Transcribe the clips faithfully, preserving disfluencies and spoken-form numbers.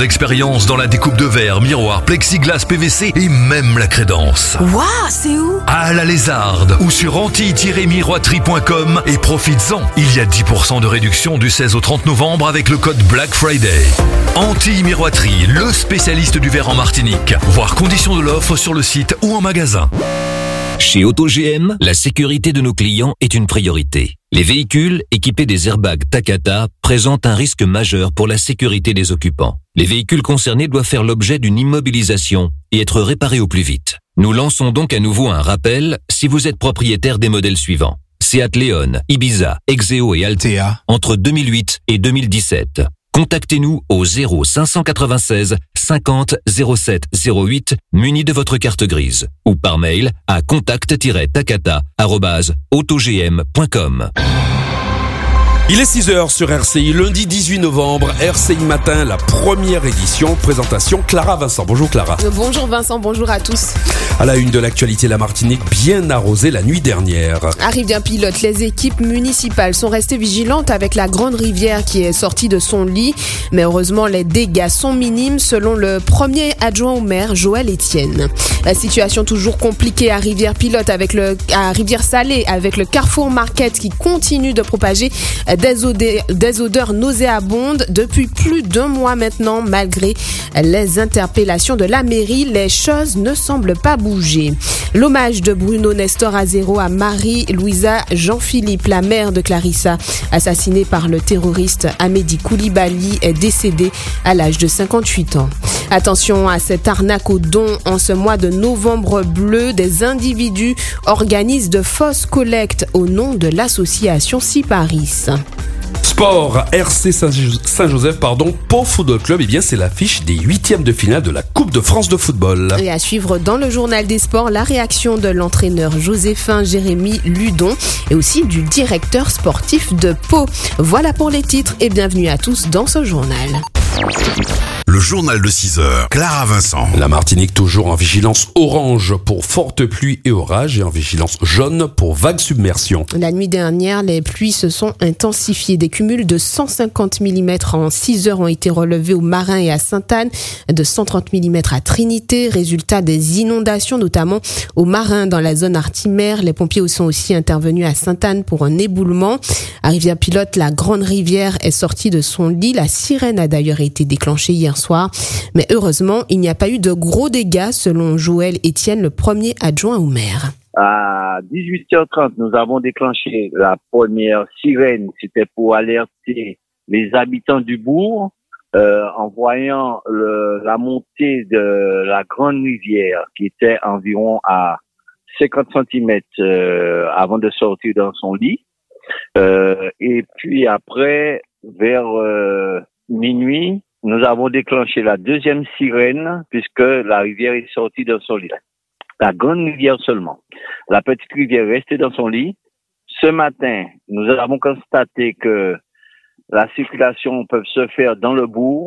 d'expérience dans la découpe de verre, miroir, plexiglas, P V C et même la crédence. Waouh, c'est où? À la Lézarde ou sur anti tiret miroiterie point com et profites-en. Il y a dix pour cent de réduction du seize au trente novembre avec le code Black Friday. Anti Miroiterie, le spécialiste du verre en Martinique. Voir conditions de l'offre sur le site ou en magasin. Chez Auto-G M, la sécurité de nos clients est une priorité. Les véhicules équipés des airbags Takata présentent un risque majeur pour la sécurité des occupants. Les véhicules concernés doivent faire l'objet d'une immobilisation et être réparés au plus vite. Nous lançons donc à nouveau un rappel si vous êtes propriétaire des modèles suivants. Seat Leon, Ibiza, Exeo et Altea entre deux mille huit et deux mille dix-sept. Contactez-nous au zéro cinq cent quatre-vingt-seize cinquante zéro sept zéro huit muni de votre carte grise ou par mail à contact tiret takata arobase autogm point com. Il est six heures sur R C I, lundi dix-huit novembre, R C I Matin, la première édition, présentation Clara Vincent. Bonjour Clara. Bonjour Vincent, bonjour à tous. À la une de l'actualité, la Martinique bien arrosée la nuit dernière. À Rivière-Pilote, les équipes municipales sont restées vigilantes avec la grande rivière qui est sortie de son lit. Mais heureusement, les dégâts sont minimes selon le premier adjoint au maire, Joël Etienne. La situation toujours compliquée à Rivière-Pilote avec le, à Rivière-Salée avec le Carrefour Market qui continue de propager Des odeurs, des odeurs nauséabondes depuis plus d'un mois maintenant. Malgré les interpellations de la mairie, les choses ne semblent pas bouger. L'hommage de Bruno Nestor Azero à Marie-Louisa Jean-Philippe, la mère de Clarissa, assassinée par le terroriste Amédi Koulibaly, est décédée à l'âge de cinquante-huit ans. Attention à cette arnaque aux dons. En ce mois de novembre bleu, des individus organisent de fausses collectes au nom de l'association Siparis. Sport, R C Saint-Joseph, pardon, Pau Football Club, eh bien c'est l'affiche des huitièmes de finale de la Coupe de France de football. Et à suivre dans le journal des sports, la réaction de l'entraîneur Joséphin Jérémy Ludon et aussi du directeur sportif de Pau. Voilà pour les titres et bienvenue à tous dans ce journal. Le journal de six heures, Clara Vincent. La Martinique toujours en vigilance orange pour fortes pluies et orages et en vigilance jaune pour vagues submersion. La nuit dernière, les pluies se sont intensifiées. Des cumuls de cent cinquante millimètres en six heures ont été relevés au Marin et à Sainte-Anne, de cent trente millimètres à Trinité. Résultat des inondations, notamment au Marin dans la zone Artimère. Les pompiers sont aussi intervenus à Sainte-Anne pour un éboulement. À Rivière-Pilote, la grande rivière est sortie de son lit. La sirène a d'ailleurs été déclenchée hier soir. Mais heureusement, il n'y a pas eu de gros dégâts selon Joël Etienne, le premier adjoint au maire. À dix-huit heures trente, nous avons déclenché la première sirène. C'était pour alerter les habitants du bourg euh, en voyant le, la montée de la grande rivière qui était environ à cinquante centimètres euh, avant de sortir dans son lit. Euh, et puis après, vers euh, minuit, nous avons déclenché la deuxième sirène puisque la rivière est sortie de son lit. La grande rivière seulement. La petite rivière est restée dans son lit. Ce matin, nous avons constaté que la circulation peut se faire dans le bourg,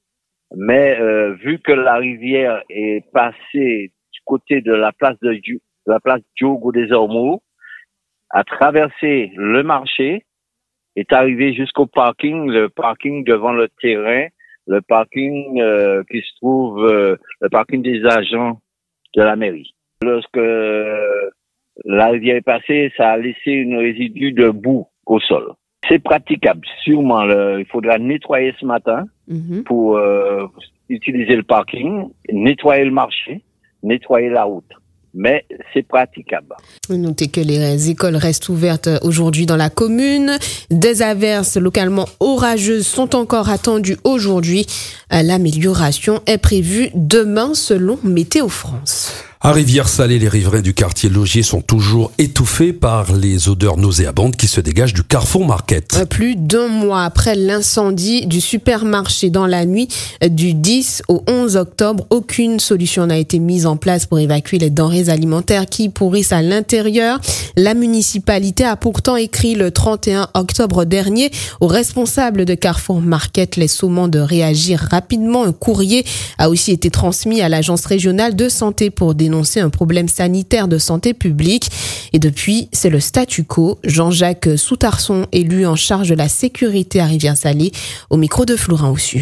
mais euh, vu que la rivière est passée du côté de la place de, de la place Diogo des Ormeaux, a traversé le marché, est arrivé jusqu'au parking, le parking devant le terrain, le parking euh, qui se trouve, euh, le parking des agents de la mairie. Lorsque euh, la rivière est passée, ça a laissé une résidue de boue au sol. C'est praticable, sûrement. Le, il faudra nettoyer ce matin mm-hmm. pour euh, utiliser le parking, nettoyer le marché, nettoyer la route. Mais c'est praticable. Notez que les écoles restent ouvertes aujourd'hui dans la commune. Des averses localement orageuses sont encore attendues aujourd'hui. L'amélioration est prévue demain selon Météo France. À Rivière-Salée, les riverains du quartier Logier sont toujours étouffés par les odeurs nauséabondes qui se dégagent du Carrefour Market. Plus d'un mois après l'incendie du supermarché dans la nuit du dix au onze octobre, aucune solution n'a été mise en place pour évacuer les denrées alimentaires qui pourrissent à l'intérieur. La municipalité a pourtant écrit le trente et un octobre dernier aux responsables de Carrefour Market les sommant de réagir rapidement. Un courrier a aussi été transmis à l'agence régionale de santé pour dénoncer un problème sanitaire de santé publique. Et depuis, c'est le statu quo. Jean-Jacques Soutarson, élu en charge de la sécurité à Rivière-Salée, au micro de Florent Ossu.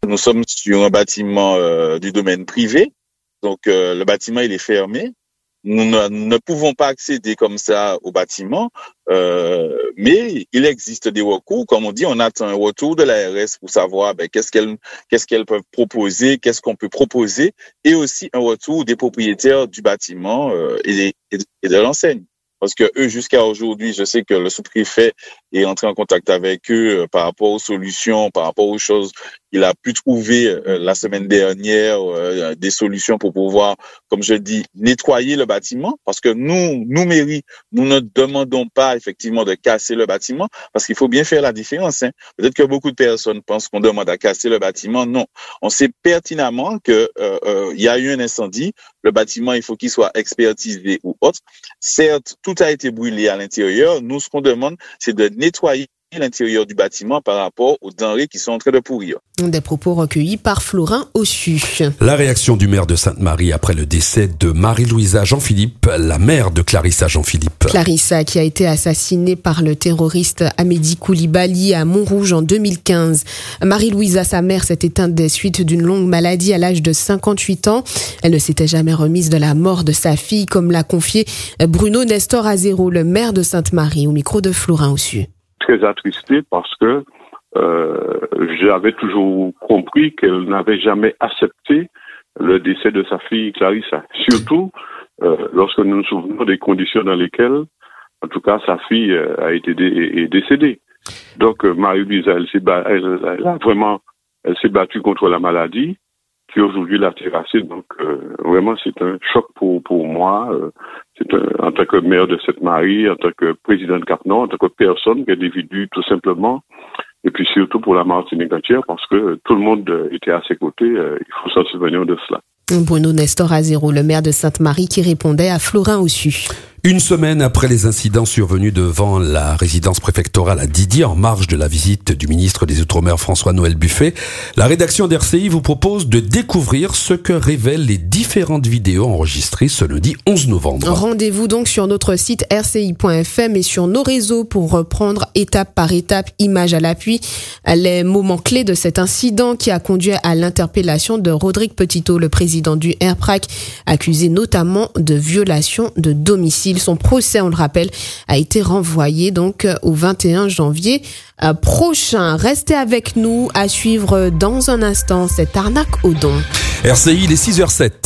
Nous sommes sur un bâtiment euh, du domaine privé, donc euh, le bâtiment il est fermé. Nous ne, nous ne pouvons pas accéder comme ça au bâtiment, euh, mais il existe des recours. Comme on dit, on attend un retour de l'A R S pour savoir ben, qu'est-ce qu'elles qu'est-ce qu'elles peuvent proposer, qu'est-ce qu'on peut proposer, et aussi un retour des propriétaires du bâtiment euh, et, et, et de l'enseigne. Parce que eux, jusqu'à aujourd'hui, je sais que le sous-préfet est entré en contact avec eux euh, par rapport aux solutions, par rapport aux choses. Il a pu trouver euh, la semaine dernière euh, des solutions pour pouvoir, comme je dis, nettoyer le bâtiment. Parce que nous, nous mairie, nous ne demandons pas effectivement de casser le bâtiment, parce qu'il faut bien faire la différence. Hein. Peut-être que beaucoup de personnes pensent qu'on demande à casser le bâtiment. Non, on sait pertinemment que euh, euh, il y a eu un incendie. Le bâtiment, il faut qu'il soit expertisé ou autre. Certes, tout a été brûlé à l'intérieur. Nous, ce qu'on demande, c'est de nettoyer l'intérieur du bâtiment par rapport aux denrées qui sont en train de pourrir. Des propos recueillis par Florin Ossu. La réaction du maire de Sainte-Marie après le décès de Marie-Louisa Jean-Philippe, la mère de Clarissa Jean-Philippe. Clarissa qui a été assassinée par le terroriste Amédi Koulibaly à Montrouge en deux mille quinze. Marie-Louisa, sa mère, s'est éteinte des suites d'une longue maladie à l'âge de cinquante-huit ans. Elle ne s'était jamais remise de la mort de sa fille, comme l'a confié Bruno Nestor Azero, le maire de Sainte-Marie, au micro de Florin Ossu. Très attristé parce que euh, j'avais toujours compris qu'elle n'avait jamais accepté le décès de sa fille Clarissa. Surtout euh, lorsque nous nous souvenons des conditions dans lesquelles, en tout cas, sa fille euh, a été dé- est décédée. Donc euh, Marie-Louisa, elle, s'est ba- elle, elle a vraiment, elle s'est battue contre la maladie qui aujourd'hui l'a terrassée. Donc euh, vraiment, c'est un choc pour pour moi. Euh, C'est un, en tant que maire de Sainte-Marie, en tant que président de Cap-Nord, en tant que personne, qu'individu tout simplement, et puis surtout pour la Martinique entière, parce que tout le monde était à ses côtés, il faut s'en souvenir de cela. Bruno Nestor Azero, le maire de Sainte-Marie, qui répondait à Florin Ossu. Une semaine après les incidents survenus devant la résidence préfectorale à Didier, en marge de la visite du ministre des Outre-mer François-Noël Buffet, la rédaction d'R C I vous propose de découvrir ce que révèlent les différentes vidéos enregistrées ce lundi onze novembre. Rendez-vous donc sur notre site r c i point f m et sur nos réseaux pour reprendre étape par étape, image à l'appui, les moments clés de cet incident qui a conduit à l'interpellation de Rodrigue Petitot, le président du R P R A C, accusé notamment de violation de domicile. Son procès, on le rappelle, a été renvoyé donc au vingt et un janvier prochain. Restez avec nous, à suivre dans un instant cette arnaque au don. R C I, il est six heures sept.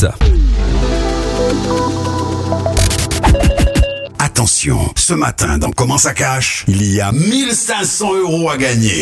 Attention, ce matin dans Comment ça cache, il y a mille cinq cents euros à gagner.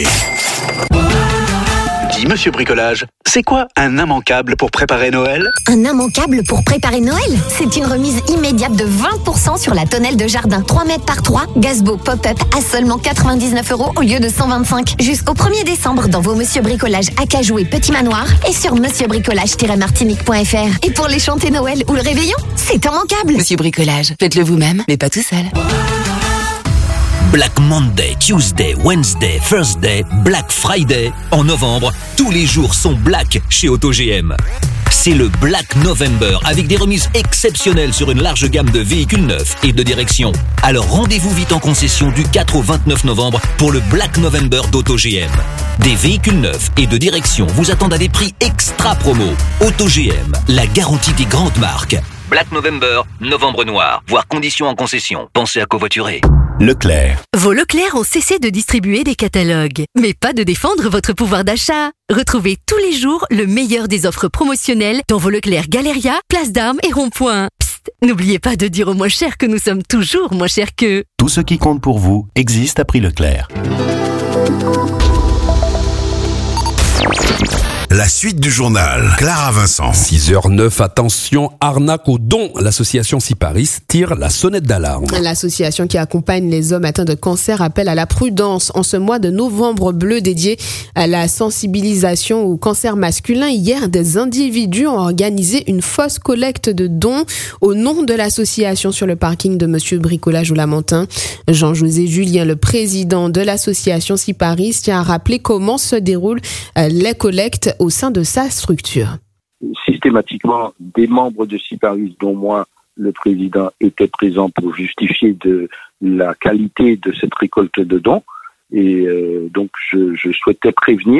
Dis, monsieur Bricolage, c'est quoi un immanquable pour préparer Noël ? Un immanquable pour préparer Noël ? C'est une remise immédiate de vingt pour cent sur la tonnelle de jardin. trois mètres par trois, Gazebo Pop-Up à seulement quatre-vingt-dix-neuf euros au lieu de cent vingt-cinq. Jusqu'au premier décembre dans vos Monsieur Bricolage Acajou et Petit Manoir et sur monsieur bricolage tiret martinique point f r. Et pour les chanter Noël ou le réveillon, c'est immanquable. Monsieur Bricolage, faites-le vous-même, mais pas tout seul. Black Monday, Tuesday, Wednesday, Thursday, Black Friday. En novembre, tous les jours sont black chez Auto G M. C'est le Black November avec des remises exceptionnelles sur une large gamme de véhicules neufs et de direction. Alors rendez-vous vite en concession du quatre au vingt-neuf novembre pour le Black November d'Auto G M. Des véhicules neufs et de direction vous attendent à des prix extra promo. Auto G M, la garantie des grandes marques. Black November, novembre noir, voire conditions en concession. Pensez à covoiturer. Leclerc. Vos Leclerc ont cessé de distribuer des catalogues, mais pas de défendre votre pouvoir d'achat. Retrouvez tous les jours le meilleur des offres promotionnelles dans vos Leclerc Galéria, Place d'Armes et Rond-Point. Psst, n'oubliez pas de dire aux moins chers que nous sommes toujours moins chers qu'eux. Tout ce qui compte pour vous existe à prix Leclerc. La suite du journal, Clara Vincent. six heures neuf, attention, arnaque au don. L'association Siparis tire la sonnette d'alarme. L'association qui accompagne les hommes atteints de cancer appelle à la prudence en ce mois de novembre bleu dédié à la sensibilisation au cancer masculin. Hier, des individus ont organisé une fausse collecte de dons au nom de l'association sur le parking de Monsieur Bricolage au Lamentin. Jean-José Julien, le président de l'association Siparis, tient à rappeler comment se déroulent les collectes au sein de sa structure. Systématiquement, des membres de Siparis, dont moi, le président, étaient présents pour justifier de la qualité de cette récolte de dons. Et euh, donc, je, je souhaitais prévenir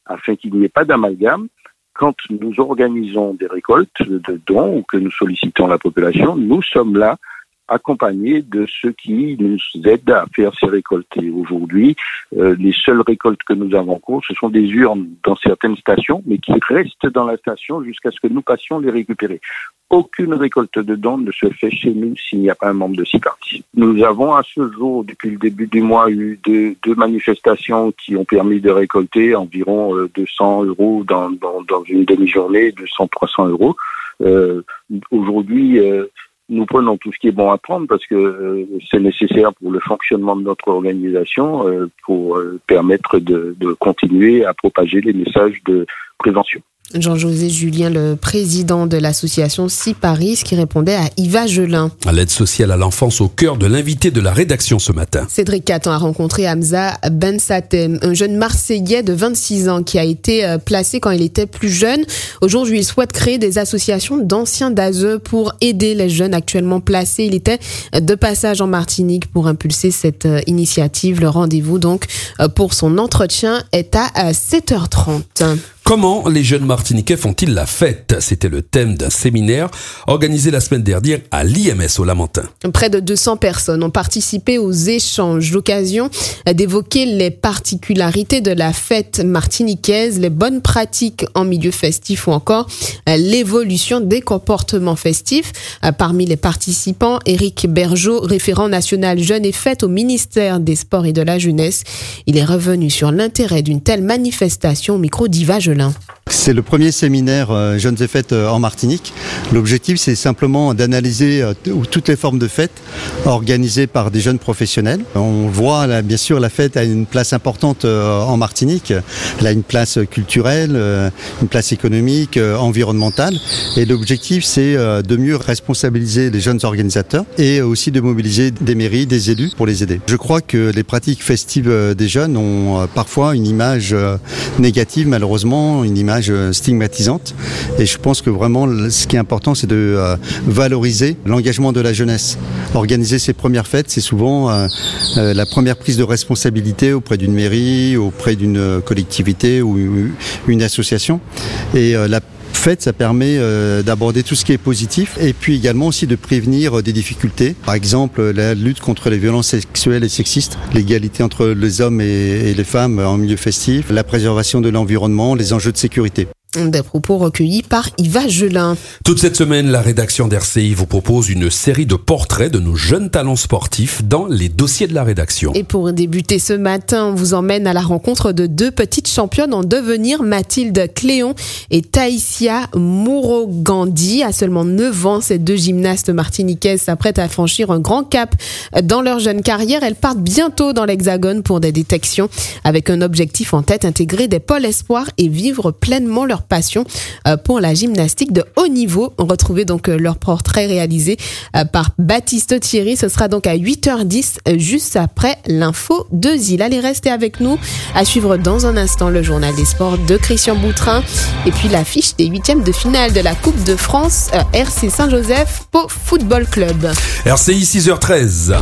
afin qu'il n'y ait pas d'amalgame. Quand nous organisons des récoltes de dons ou que nous sollicitons la population, nous sommes là accompagnés de ceux qui nous aident à faire ces récoltes. Et aujourd'hui, euh, les seules récoltes que nous avons en cours, ce sont des urnes dans certaines stations, mais qui restent dans la station jusqu'à ce que nous passions les récupérer. Aucune récolte de dons ne se fait chez nous s'il n'y a pas un membre de SIPARIS. Nous avons à ce jour, depuis le début du mois, eu deux, deux manifestations qui ont permis de récolter environ euh, deux cents euros dans, dans, dans une demi-journée, deux cents à trois cents euros. Euh, aujourd'hui, euh, nous prenons tout ce qui est bon à prendre parce que euh, c'est nécessaire pour le fonctionnement de notre organisation euh, pour euh, permettre de, de continuer à propager les messages de prévention. Jean-José Julien, le président de l'association SIPARIS, qui répondait à Yva Gelin. L'aide sociale à l'enfance au cœur de l'invité de la rédaction ce matin. Cédric Caton a rencontré Hamza Ben Satem, un jeune Marseillais de vingt-six ans qui a été placé quand il était plus jeune. Aujourd'hui, il souhaite créer des associations d'anciens d'A S E pour aider les jeunes actuellement placés. Il était de passage en Martinique pour impulser cette initiative. Le rendez-vous donc pour son entretien est à sept heures trente. Comment les jeunes Martiniquais font-ils la fête ? C'était le thème d'un séminaire organisé la semaine dernière à l'I M S au Lamentin. Près de deux cents personnes ont participé aux échanges, l'occasion d'évoquer les particularités de la fête martiniquaise, les bonnes pratiques en milieu festif ou encore l'évolution des comportements festifs. Parmi les participants, Éric Bergeau, référent national jeunes et fêtes au ministère des Sports et de la Jeunesse. Il est revenu sur l'intérêt d'une telle manifestation au micro d'Yva Gelin. C'est le premier séminaire euh, Jeunes et Fêtes euh, en Martinique. L'objectif, c'est simplement d'analyser euh, t- toutes les formes de fêtes organisées par des jeunes professionnels. On voit, là, bien sûr, la fête a une place importante euh, en Martinique. Elle a une place culturelle, euh, une place économique, euh, environnementale. Et l'objectif, c'est euh, de mieux responsabiliser les jeunes organisateurs et aussi de mobiliser des mairies, des élus pour les aider. Je crois que les pratiques festives euh, des jeunes ont euh, parfois une image euh, négative, malheureusement, une image stigmatisante. Et je pense que vraiment, ce qui est important, c'est de euh, valoriser l'engagement de la jeunesse. Organiser ses premières fêtes, c'est souvent euh, euh, la première prise de responsabilité auprès d'une mairie, auprès d'une collectivité ou une association. Et euh, la fête, ça permet euh, d'aborder tout ce qui est positif et puis également aussi de prévenir euh, des difficultés. Par exemple, la lutte contre les violences sexuelles et sexistes, l'égalité entre les hommes et, et les femmes en milieu festif, la préservation de l'environnement, les enjeux de sécurité. Des propos recueillis par Yva Gelin. Toute cette semaine, la rédaction d'R C I vous propose une série de portraits de nos jeunes talents sportifs dans les dossiers de la rédaction. Et pour débuter ce matin, on vous emmène à la rencontre de deux petites championnes en devenir, Mathilde Cléon et Taïsia Mourogandi. À seulement neuf ans, ces deux gymnastes martiniquaises s'apprêtent à franchir un grand cap dans leur jeune carrière. Elles partent bientôt dans l'Hexagone pour des détections avec un objectif en tête, intégrer des pôles espoirs et vivre pleinement leur passion pour la gymnastique de haut niveau. On retrouvait donc leur portrait réalisé par Baptiste Thierry. Ce sera donc à huit heures dix, juste après l'info de Zil. Allez, restez avec nous. À suivre dans un instant le journal des sports de Christian Boutrin et puis l'affiche des huitièmes de finale de la Coupe de France R C Saint-Joseph Pau Football Club. R C I six heures treize.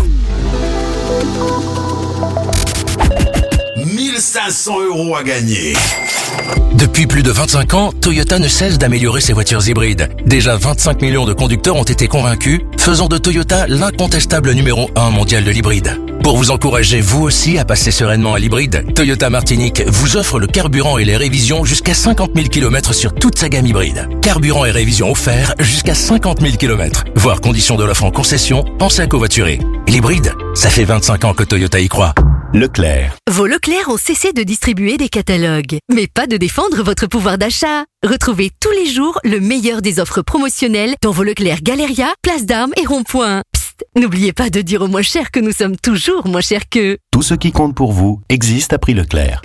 mille cinq cents euros à gagner. Depuis plus de vingt-cinq ans, Toyota ne cesse d'améliorer ses voitures hybrides. Déjà vingt-cinq millions de conducteurs ont été convaincus, faisant de Toyota l'incontestable numéro un mondial de l'hybride. Pour vous encourager vous aussi à passer sereinement à l'hybride, Toyota Martinique vous offre le carburant et les révisions jusqu'à cinquante mille kilomètres sur toute sa gamme hybride. Carburant et révisions offerts jusqu'à cinquante mille kilomètres. Voir conditions de l'offre en concession, pensez à covoiturer. L'hybride, ça fait vingt-cinq ans que Toyota y croit. Leclerc. Vos Leclerc ont cessé de distribuer des catalogues, mais pas de défendre votre pouvoir d'achat. Retrouvez tous les jours le meilleur des offres promotionnelles dans vos Leclerc Galeria, Place d'Armes et Rond-Point. Psst, n'oubliez pas de dire aux moins chers que nous sommes toujours moins chers qu'eux. Tout ce qui compte pour vous existe à prix Leclerc.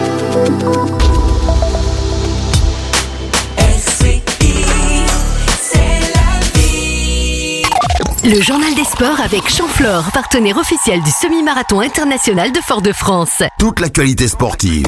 Le journal des sports avec Chamflore, partenaire officiel du semi-marathon international de Fort-de-France. Toute l'actualité sportive.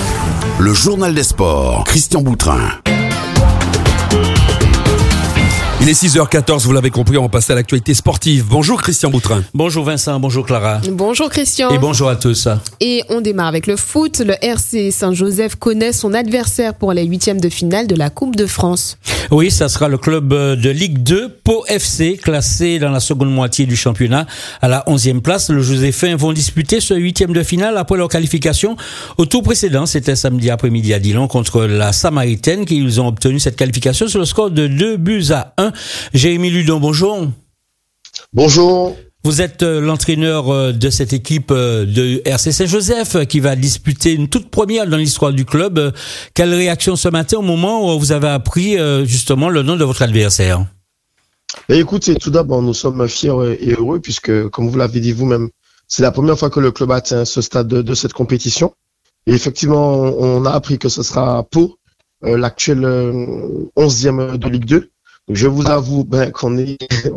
Le journal des sports, Christian Boutrin. Il est six heures quatorze, vous l'avez compris, on va passer à l'actualité sportive. Bonjour Christian Boutrin. Bonjour Vincent, bonjour Clara. Bonjour Christian. Et bonjour à tous. Et on démarre avec le foot. Le R C Saint-Joseph connaît son adversaire pour les huitièmes de finale de la Coupe de France. Oui, ça sera le club de Ligue deux, Pau F C, classé dans la seconde moitié du championnat à la onzième place. Le Joséphin vont disputer ce huitième de finale après leur qualification au tour précédent. C'était samedi après-midi à Dillon contre la Samaritaine qu'ils ont obtenu cette qualification sur le score de deux buts à un. Jérémy Ludon, bonjour. Bonjour. Vous êtes l'entraîneur de cette équipe de R C Saint-Joseph qui va disputer une toute première dans l'histoire du club. Quelle réaction ce matin au moment où vous avez appris justement le nom de votre adversaire? Écoutez, tout d'abord, nous sommes fiers et heureux puisque, comme vous l'avez dit vous-même, c'est la première fois que le club atteint ce stade de, de cette compétition. Et effectivement, on a appris que ce sera Pau, euh, l'actuel onzième de Ligue deux. Donc, je vous avoue ben, qu'on est,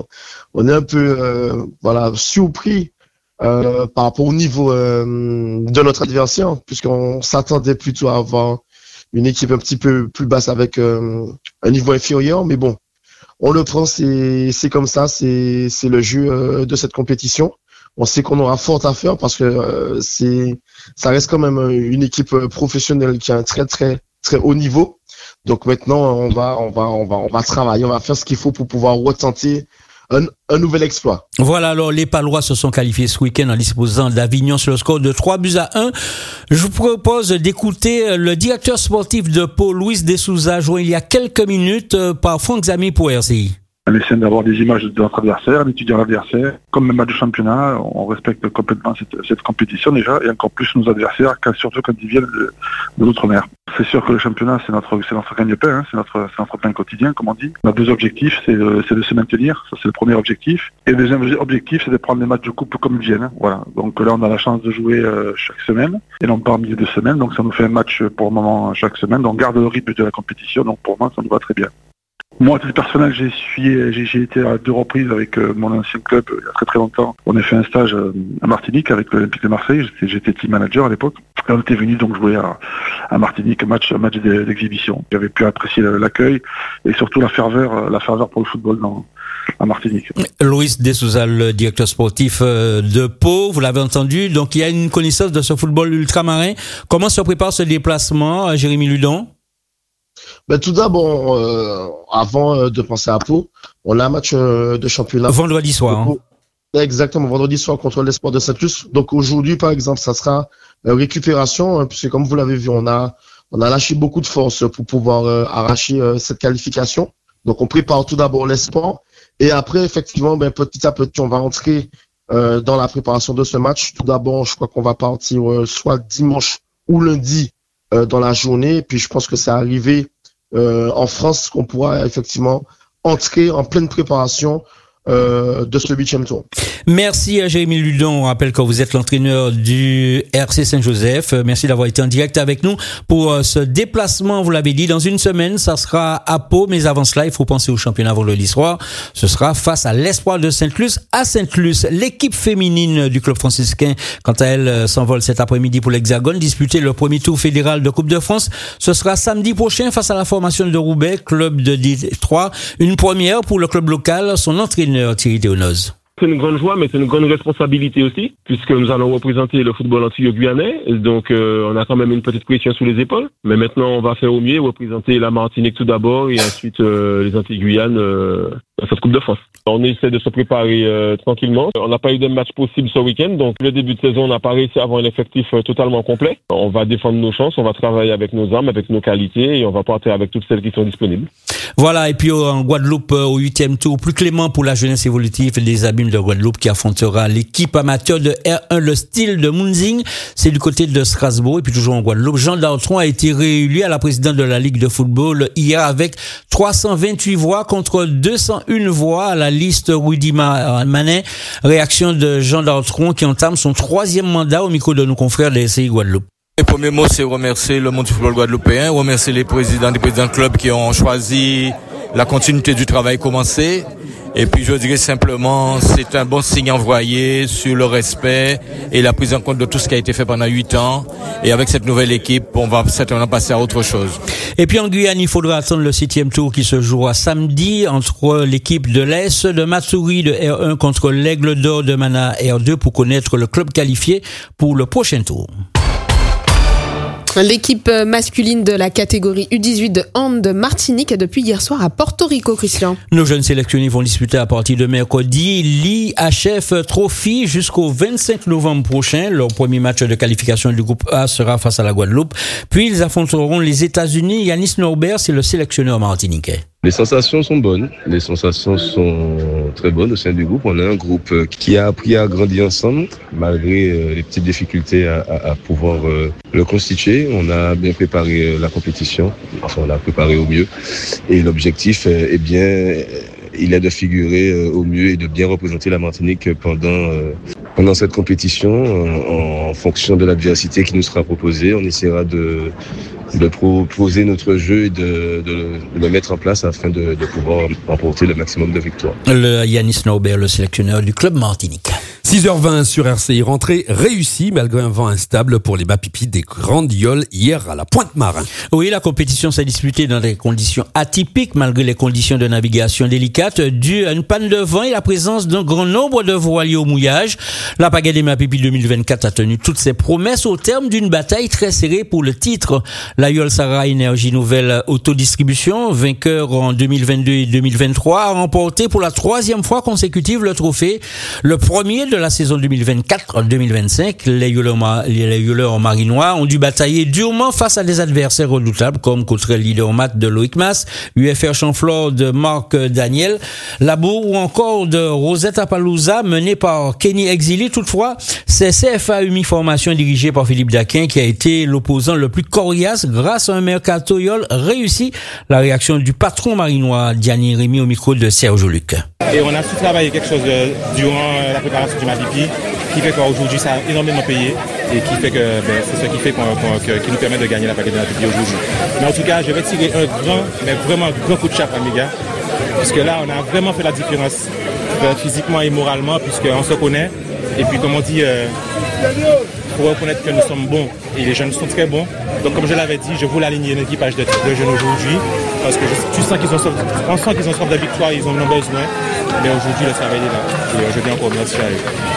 on est un peu euh, voilà, surpris euh, par rapport au niveau euh, de notre adversaire, puisqu'on s'attendait plutôt à avoir une équipe un petit peu plus basse avec euh, un niveau inférieur. Mais bon, on le prend, c'est, c'est comme ça, c'est, c'est le jeu euh, de cette compétition. On sait qu'on aura fort à faire parce que euh, c'est, ça reste quand même une équipe professionnelle qui a un très très très haut niveau. Donc maintenant, on va, on va, on va, on va travailler, on va faire ce qu'il faut pour pouvoir retenter un, un nouvel exploit. Voilà, alors les Palois se sont qualifiés ce week-end en disposant d'Avignon sur le score de trois buts à un. Je vous propose d'écouter le directeur sportif de Pau, Louis Desouza, joint il y a quelques minutes par Franck Xami pour R C I. On essaie d'avoir des images de notre adversaire, d'étudier l'adversaire. Comme un match de championnat, on respecte complètement cette, cette compétition déjà, et encore plus nos adversaires, surtout quand ils viennent de, de l'outre-mer. C'est sûr que le championnat, c'est notre, c'est notre gagne-pain, hein, c'est notre, c'est notre pain quotidien, comme on dit. On a deux objectifs, c'est de, c'est de se maintenir, ça c'est le premier objectif. Et le deuxième objectif, c'est de prendre les matchs de coupe comme ils viennent. Hein, voilà. Donc là, on a la chance de jouer euh, chaque semaine, et non pas en milieu de semaine, donc ça nous fait un match pour le moment chaque semaine. Donc on garde le rythme de la compétition, donc pour moi, ça nous va très bien. Moi, à titre personnel, j'ai, suivi, j'ai, j'ai été à deux reprises avec euh, mon ancien club il y a très très longtemps. On a fait un stage euh, à Martinique avec l'Olympique de Marseille. J'étais, j'étais team manager à l'époque. Et on était venu donc jouer à, à Martinique, un match, un match d'exhibition. J'avais pu apprécier l'accueil et surtout la ferveur, la ferveur pour le football dans, à Martinique. Louis Desouza, le directeur sportif de Pau, vous l'avez entendu. Donc il y a une connaissance de ce football ultramarin. Comment se prépare ce déplacement, Jérémy Ludon? Ben, tout d'abord, euh, avant euh, de penser à Pau, on a un match euh, de championnat. Vendredi soir. Hein. Exactement, vendredi soir contre l'Espoir de Saint-Luce. Donc aujourd'hui, par exemple, ça sera euh, récupération, hein, puisque comme vous l'avez vu, on a on a lâché beaucoup de force pour pouvoir euh, arracher euh, cette qualification. Donc on prépare tout d'abord l'Espoir, et après, effectivement, ben, petit à petit, on va entrer euh, dans la préparation de ce match. Tout d'abord, je crois qu'on va partir euh, soit dimanche ou lundi euh, dans la journée. Et puis je pense que c'est arrivé Euh, en France qu'on pourra effectivement entrer en pleine préparation euh, de ce huitième tour. Merci à Jérémy Ludon. On rappelle que vous êtes l'entraîneur du R C Saint-Joseph. Merci d'avoir été en direct avec nous pour ce déplacement. Vous l'avez dit, dans une semaine, ça sera à Pau. Mais avant cela, il faut penser au championnat vendredi soir. Ce sera face à l'Espoir de Sainte-Luce à Sainte-Luce. L'équipe féminine du club franciscain, quant à elle, s'envole cet après-midi pour l'Hexagone, disputer le premier tour fédéral de Coupe de France. Ce sera samedi prochain face à la formation de Roubaix, club de Détroit. Une première pour le club local, son entraîneur Thierry Théonoz. C'est une grande joie, mais c'est une grande responsabilité aussi, puisque nous allons représenter le football antillais-guyanais. Donc, euh, on a quand même une petite pression sous les épaules. Mais maintenant, on va faire au mieux, représenter la Martinique tout d'abord, et ensuite euh, les Antilles-Guyanes euh, dans cette Coupe de France. On essaie de se préparer euh, tranquillement. On n'a pas eu de match possible ce week-end, donc le début de saison, on n'a pas réussi à avoir un effectif euh, totalement complet. On va défendre nos chances, on va travailler avec nos armes, avec nos qualités, et on va partir avec toutes celles qui sont disponibles. Voilà, et puis en Guadeloupe, au huitième tour, plus clément pour la jeunesse évolutive des Abîmes de Guadeloupe qui affrontera l'équipe amateur de R un, le Style de Munzing. C'est du côté de Strasbourg. Et puis toujours en Guadeloupe, Jean Dartron a été réélu à la présidente de la Ligue de football hier avec trois cent vingt-huit voix contre deux cent une voix à la liste Rudy Manet. Réaction de Jean Dartron qui entame son troisième mandat au micro de nos confrères de S C I Guadeloupe. Le premier mot, c'est remercier le monde du football guadeloupéen, remercier les présidents des présidents de clubs qui ont choisi la continuité du travail commencé Et puis je dirais simplement, c'est un bon signe envoyé sur le respect et la prise en compte de tout ce qui a été fait pendant huit ans. Et avec cette nouvelle équipe, on va certainement passer à autre chose. Et puis en Guyane, il faudra attendre le septième tour qui se jouera samedi entre l'équipe de l'Est de Matsouri de R un contre l'Aigle d'Or de Mana R deux pour connaître le club qualifié pour le prochain tour. L'équipe masculine de la catégorie U dix-huit de hand de Martinique est depuis hier soir à Porto Rico, Christian. Nos jeunes sélectionnés vont disputer à partir de mercredi l'I H F Trophy jusqu'au vingt-cinq novembre prochain. Leur premier match de qualification du groupe A sera face à la Guadeloupe. Puis ils affronteront les États-Unis. Yanis Norbert, c'est le sélectionneur martiniquais. Les sensations sont bonnes, les sensations sont très bonnes au sein du groupe. On a un groupe qui a appris à grandir ensemble, malgré les petites difficultés à, à, à pouvoir le constituer. On a bien préparé la compétition, enfin, on l'a préparé au mieux. Et l'objectif est bien, il est de figurer au mieux et de bien représenter la Martinique pendant, pendant cette compétition. En, en fonction de l'adversité qui nous sera proposée, on essaiera de de proposer notre jeu et de, de, de le mettre en place afin de, de pouvoir remporter le maximum de victoires. Le Yanis Norbert, le sélectionneur du club Martinique. six heures vingt sur R C I, rentrée réussie malgré un vent instable pour les Bapipis des Grandes Yoles hier à la Pointe-Marin. Oui, la compétition s'est disputée dans des conditions atypiques malgré les conditions de navigation délicates dues à une panne de vent et la présence d'un grand nombre de voiliers au mouillage. La pagaie des Bapipis deux mille vingt-quatre a tenu toutes ses promesses au terme d'une bataille très serrée pour le titre. La Yole Sahara Énergie Nouvelle Autodistribution, vainqueur en deux mille vingt-deux et deux mille vingt-trois, a remporté pour la troisième fois consécutive le trophée. Le premier de la saison deux mille vingt-quatre deux mille vingt-cinq, les Yoleurs marinois ont dû batailler durement face à des adversaires redoutables comme Cotterell Leadermat de Loïc Mas, U F R Chamflore de Marc Daniel, Labour ou encore de Rosette Appalouza mené par Kenny Exili. Toutefois, c'est C F A Uniformation dirigé par Philippe Daquin qui a été l'opposant le plus coriace grâce à un mercato Yole réussi. La réaction du patron marinois Diani Rémy au micro de Serge Luc. Et on a su travailler quelque chose de, durant la préparation du Mapipi qui fait qu'aujourd'hui ça a énormément payé et qui fait que ben, c'est ce qui fait qu'on, qu'on, que, qui nous permet de gagner la pagaie de Mapipi aujourd'hui. Mais en tout cas, je vais tirer un grand, mais vraiment un grand coup de chapeau à mes gars, puisque là on a vraiment fait la différence euh, physiquement et moralement, puisqu'on se connaît. Et puis comme on dit, euh, pour reconnaître que nous sommes bons et les jeunes sont très bons. Donc comme je l'avais dit, je voulais aligner un équipage de, de jeunes aujourd'hui parce que je, tu sens qu'ils ont soif, on sent qu'ils ont soif de victoire, ils en ont besoin. Mais aujourd'hui le travail est là. Et je dis encore merci à eux.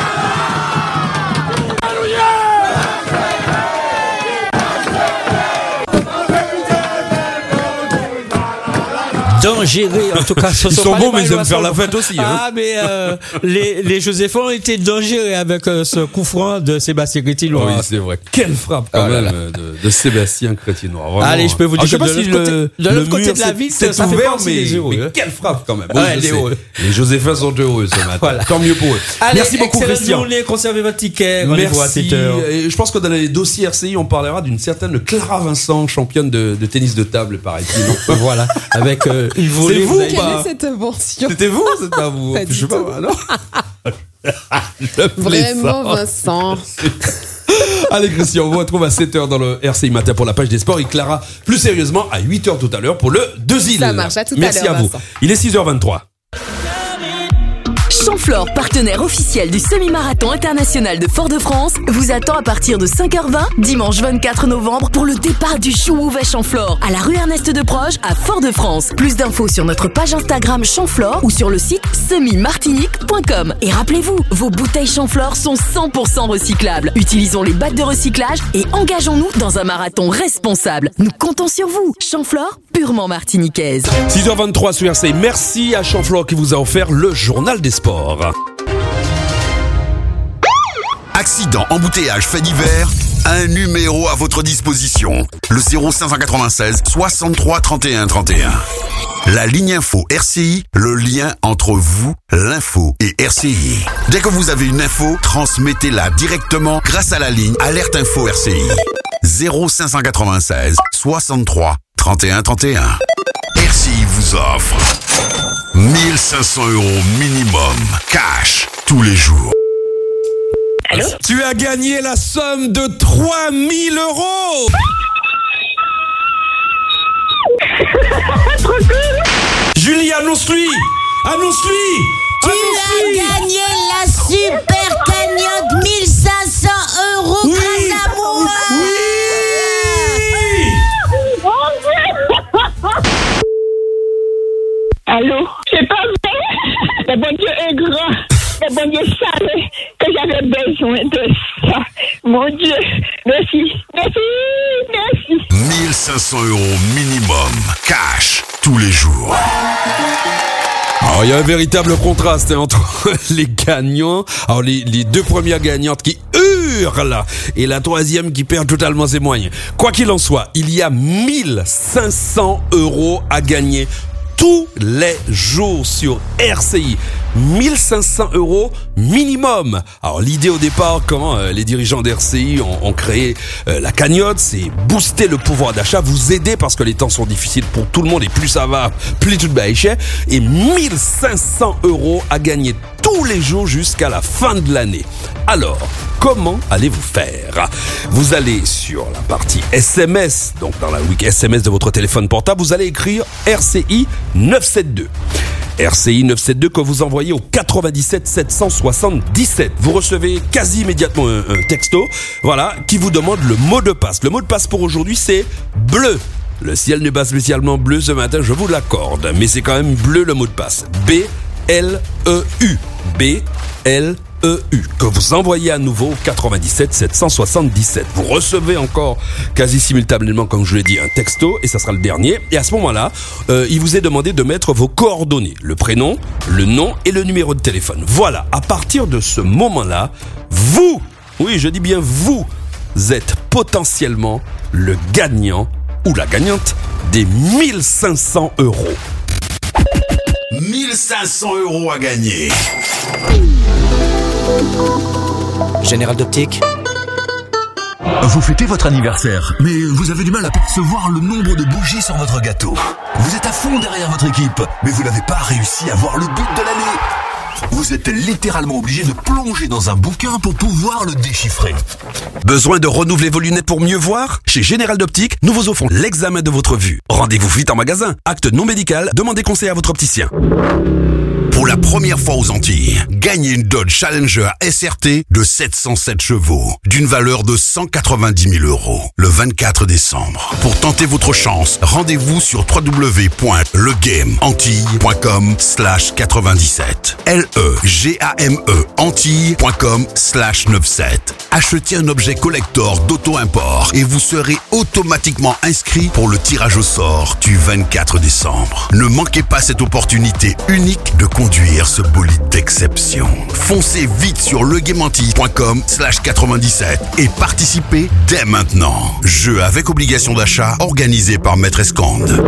Dangereux, en tout cas. Ce Ils sont, sont bons, mais ils aiment faire la fête aussi. Hein. Ah, mais euh, les, les Joséphins ont été dangereux avec euh, ce coup franc de Sébastien Crétinois. Oui, c'est vrai. Quelle frappe quand ah, même de, de Sébastien Crétinois. Vraiment. Allez, je peux vous dire ah, que de, si l'autre côté, de l'autre côté de la ville, c'est ça ouvert, fait partie mais, des heureux. Mais quelle frappe quand même. Oui, ouais, les, les Joséphins sont heureux ce matin. Voilà. Tant mieux pour eux. Allez, merci beaucoup, Christian. Journée, conservez votre ticket. Merci. Et je pense que dans les dossiers R C I, on parlera d'une certaine Clara Vincent, championne de, de tennis de table, paraît-il. Voilà. Avec euh, une volée. C'est vous, quelle est cette invention? C'était vous, c'est pas vous? Pas je sais pas, non? Vraiment, Vincent. Allez, Christian, on vous retrouve à sept heures dans le R C I Matin pour la page des sports et Clara, plus sérieusement, à huit heures tout à l'heure pour le deux îles. Ça marche, à tout à l'heure. Merci à vous. Vincent. Il est six heures vingt-trois. Chamflore, partenaire officiel du semi-marathon international de Fort-de-France, vous attend à partir de cinq heures vingt, dimanche vingt-quatre novembre, pour le départ du Chououvet Chamflore, à la rue Ernest de Proge, à Fort-de-France. Plus d'infos sur notre page Instagram Chamflore ou sur le site semi martinique point com. Et rappelez-vous, vos bouteilles Chamflore sont cent pour cent recyclables. Utilisons les bacs de recyclage et engageons-nous dans un marathon responsable. Nous comptons sur vous. Chamflore, purement martiniquaise. six heures vingt-trois sur R C I. Merci à Chamflore qui vous a offert le journal des sports. Accident, embouteillage, fait divers, un numéro à votre disposition. Le zéro cinq cent quatre-vingt-seize soixante-trois trente et un trente et un. La ligne info R C I, le lien entre vous, l'info et R C I. Dès que vous avez une info, transmettez-la directement grâce à la ligne Alerte Info R C I. zéro cinq cent quatre-vingt-seize soixante-trois trente et un trente et un. R C I vous offre mille cinq cents euros minimum cash tous les jours. Allô? Tu as gagné la somme de trois mille euros. Trop cool. Julie, annonce-lui. Annonce-lui. Tu Annonce-lui. as gagné la super cagnotte mille cinq cents euros oui. grâce à moi. Oui. Allô? C'est pas vrai? Le bon Dieu est grand. Le bon Dieu savait que j'avais besoin de ça. Mon Dieu. Merci. Merci. Merci. mille cinq cents euros minimum. Cash. Tous les jours. Alors, il y a un véritable contraste entre les gagnants. Alors, les, les deux premières gagnantes qui hurlent et la troisième qui perd totalement ses moyens. Quoi qu'il en soit, il y a mille cinq cents euros à gagner tous les jours sur R C I. mille cinq cents euros minimum. Alors l'idée au départ, quand euh, les dirigeants d'R C I ont, ont créé euh, la cagnotte, c'est booster le pouvoir d'achat, vous aider parce que les temps sont difficiles pour tout le monde et plus ça va, plus tout va échec. Et mille cinq cents euros à gagner tous les jours jusqu'à la fin de l'année. Alors, comment allez-vous faire? Vous allez sur la partie S M S, donc dans la week S M S de votre téléphone portable, vous allez écrire R C I neuf cent soixante-douze. R C I neuf cent soixante-douze que vous envoyez au quatre-vingt-dix-sept sept cent soixante-dix-sept. Vous recevez quasi immédiatement un, un texto, voilà, qui vous demande le mot de passe. Le mot de passe pour aujourd'hui, c'est bleu. Le ciel n'est pas spécialement bleu ce matin, je vous l'accorde, mais c'est quand même bleu le mot de passe. B L E U. B L E U. Que vous envoyez à nouveau au quatre-vingt-dix-sept sept cent soixante-dix-sept. Vous recevez encore quasi simultanément, comme je l'ai dit, un texto et ça sera le dernier. Et à ce moment-là, euh, il vous est demandé de mettre vos coordonnées, le prénom, le nom et le numéro de téléphone. Voilà, à partir de ce moment-là, vous, oui, je dis bien vous, êtes potentiellement le gagnant ou la gagnante des mille cinq cents euros. mille cinq cents euros à gagner. Général d'Optique. Vous fêtez votre anniversaire, mais vous avez du mal à percevoir le nombre de bougies sur votre gâteau. Vous êtes à fond derrière votre équipe, mais vous n'avez pas réussi à voir le but de l'année. Vous êtes littéralement obligé de plonger dans un bouquin pour pouvoir le déchiffrer. Besoin de renouveler vos lunettes pour mieux voir? Chez Général d'Optique, nous vous offrons l'examen de votre vue. Rendez-vous vite en magasin. Acte non médical, demandez conseil à votre opticien. Pour la première fois aux Antilles, gagnez une Dodge Challenger S R T de sept cent sept chevaux, d'une valeur de cent quatre-vingt-dix mille euros, le vingt-quatre décembre. Pour tenter votre chance, rendez-vous sur w w w point legameantilles point com slash quatre-vingt-dix-sept. L-E-G-A-M-E Antilles point com slash quatre-vingt-dix-sept. Achetez un objet collector d'auto-import et vous serez automatiquement inscrit pour le tirage au sort du vingt-quatre décembre. Ne manquez pas cette opportunité unique de conduire ce bolide d'exception. Foncez vite sur legameantilles point com slash quatre-vingt-dix-sept et participez dès maintenant. Jeu avec obligation d'achat organisé par Maître Esconde.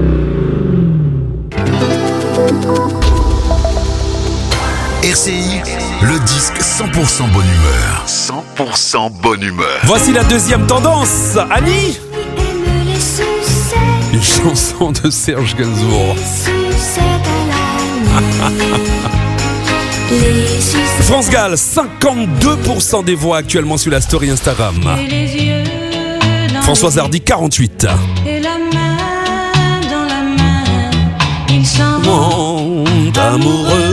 R C I, le disque cent pour cent bonne humeur. cent pour cent bonne humeur. Voici la deuxième tendance. Annie, une chanson de Serge Gainsbourg. France Gall, cinquante-deux pour cent des voix actuellement sur la story Instagram. Françoise Hardy, quarante-huit. Et la main dans la main, ils s'en vont amoureux.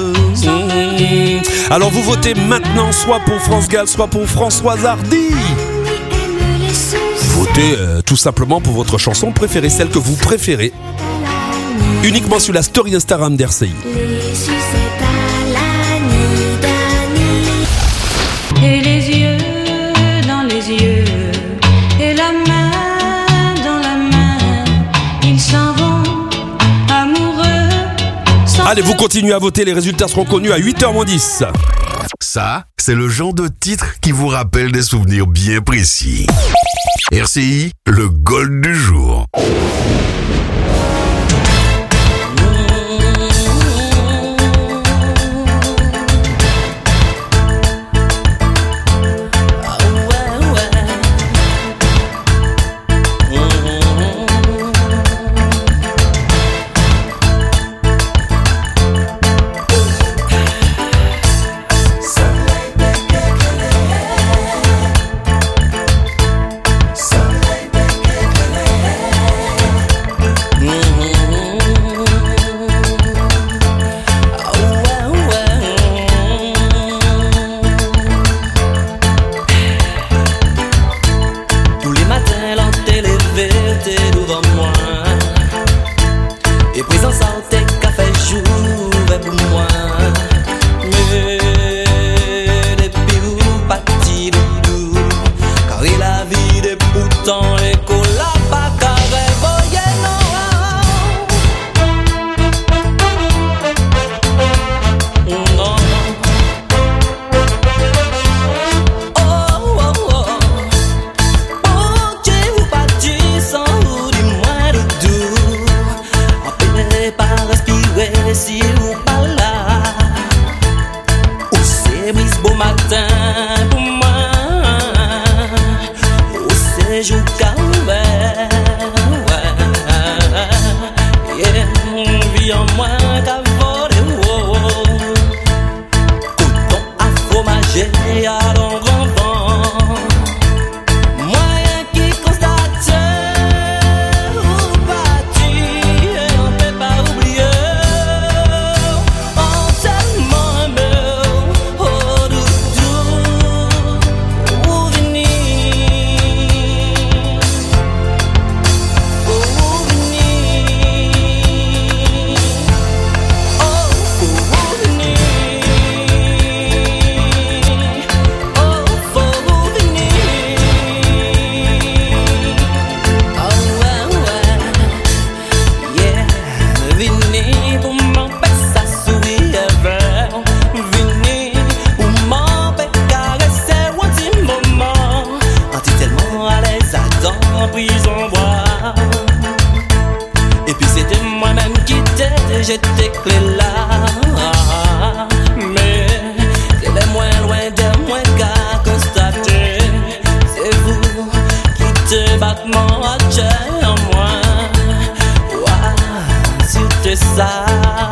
Alors vous votez maintenant soit pour France Gall, soit pour Françoise Hardy. Votez euh, tout simplement pour votre chanson préférée, celle que vous préférez. Uniquement sur la story Instagram d'R C I. Et les yeux dans les yeux, et la main dans la main, ils s'en vont amoureux. Allez, vous continuez à voter, les résultats seront connus à huit heures moins dix. Ça, c'est le genre de titre qui vous rappelle des souvenirs bien précis. R C I, le gold du jour. Et puis c'était moi-même qui t'ai jeté clé là. Mais c'est de moins loin de moins qu'à constater. C'est vous qui te battement à tuer en moi. Ouah, c'était ça.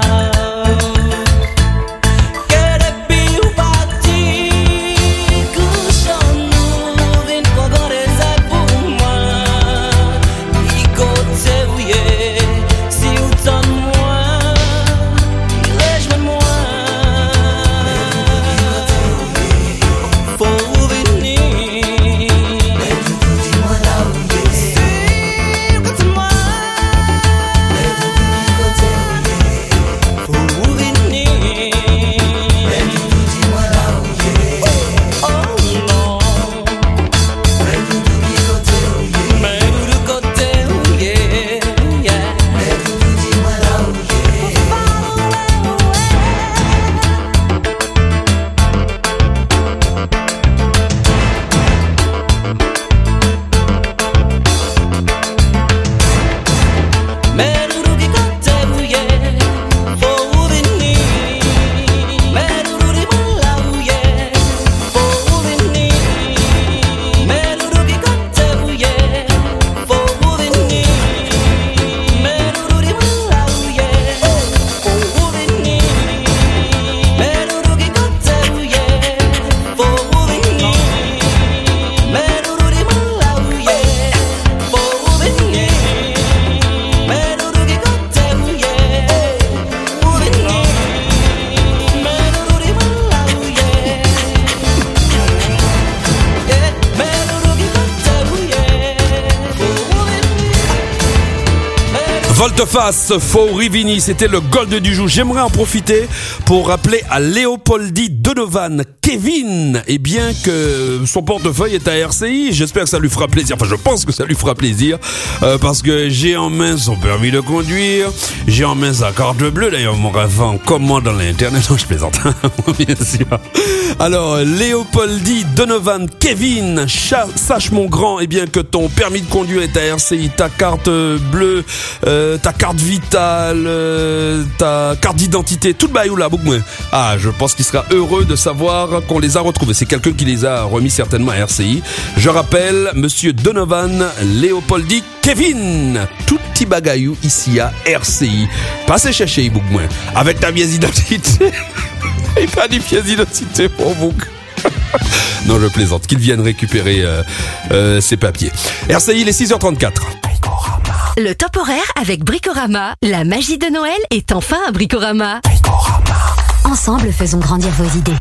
Volte-face, Faux Rivini, c'était le gold du jour. J'aimerais en profiter pour rappeler à Léopoldi Donovan Kevin, eh bien que son portefeuille est à R C I. J'espère que ça lui fera plaisir. Enfin, je pense que ça lui fera plaisir euh, parce que j'ai en main son permis de conduire, j'ai en main sa carte bleue. D'ailleurs, mon rêve en commande dans l'internet. Non, je plaisante, bien sûr. Alors, Léopoldi Donovan Kevin, sache mon grand, eh bien que ton permis de conduire est à R C I, ta carte bleue, euh, ta carte vitale, euh, ta carte d'identité, tout le baillou là, beaucoup moins. Ah, je pense qu'il sera heureux de savoir qu'on les a retrouvés. C'est quelqu'un qui les a remis certainement à R C I. Je rappelle, monsieur Donovan Léopoldi Kevin, tout petit bagaillou ici à R C I. Passez chercher beaucoup moins avec ta pièce d'identité. Et pas des pièces d'identité pour vous. Non, je plaisante. Qu'ils viennent récupérer euh, euh, ces papiers. R C I, les six heures trente-quatre. Le top horaire avec Bricorama. La magie de Noël est enfin à Bricorama. Ensemble, faisons grandir vos idées.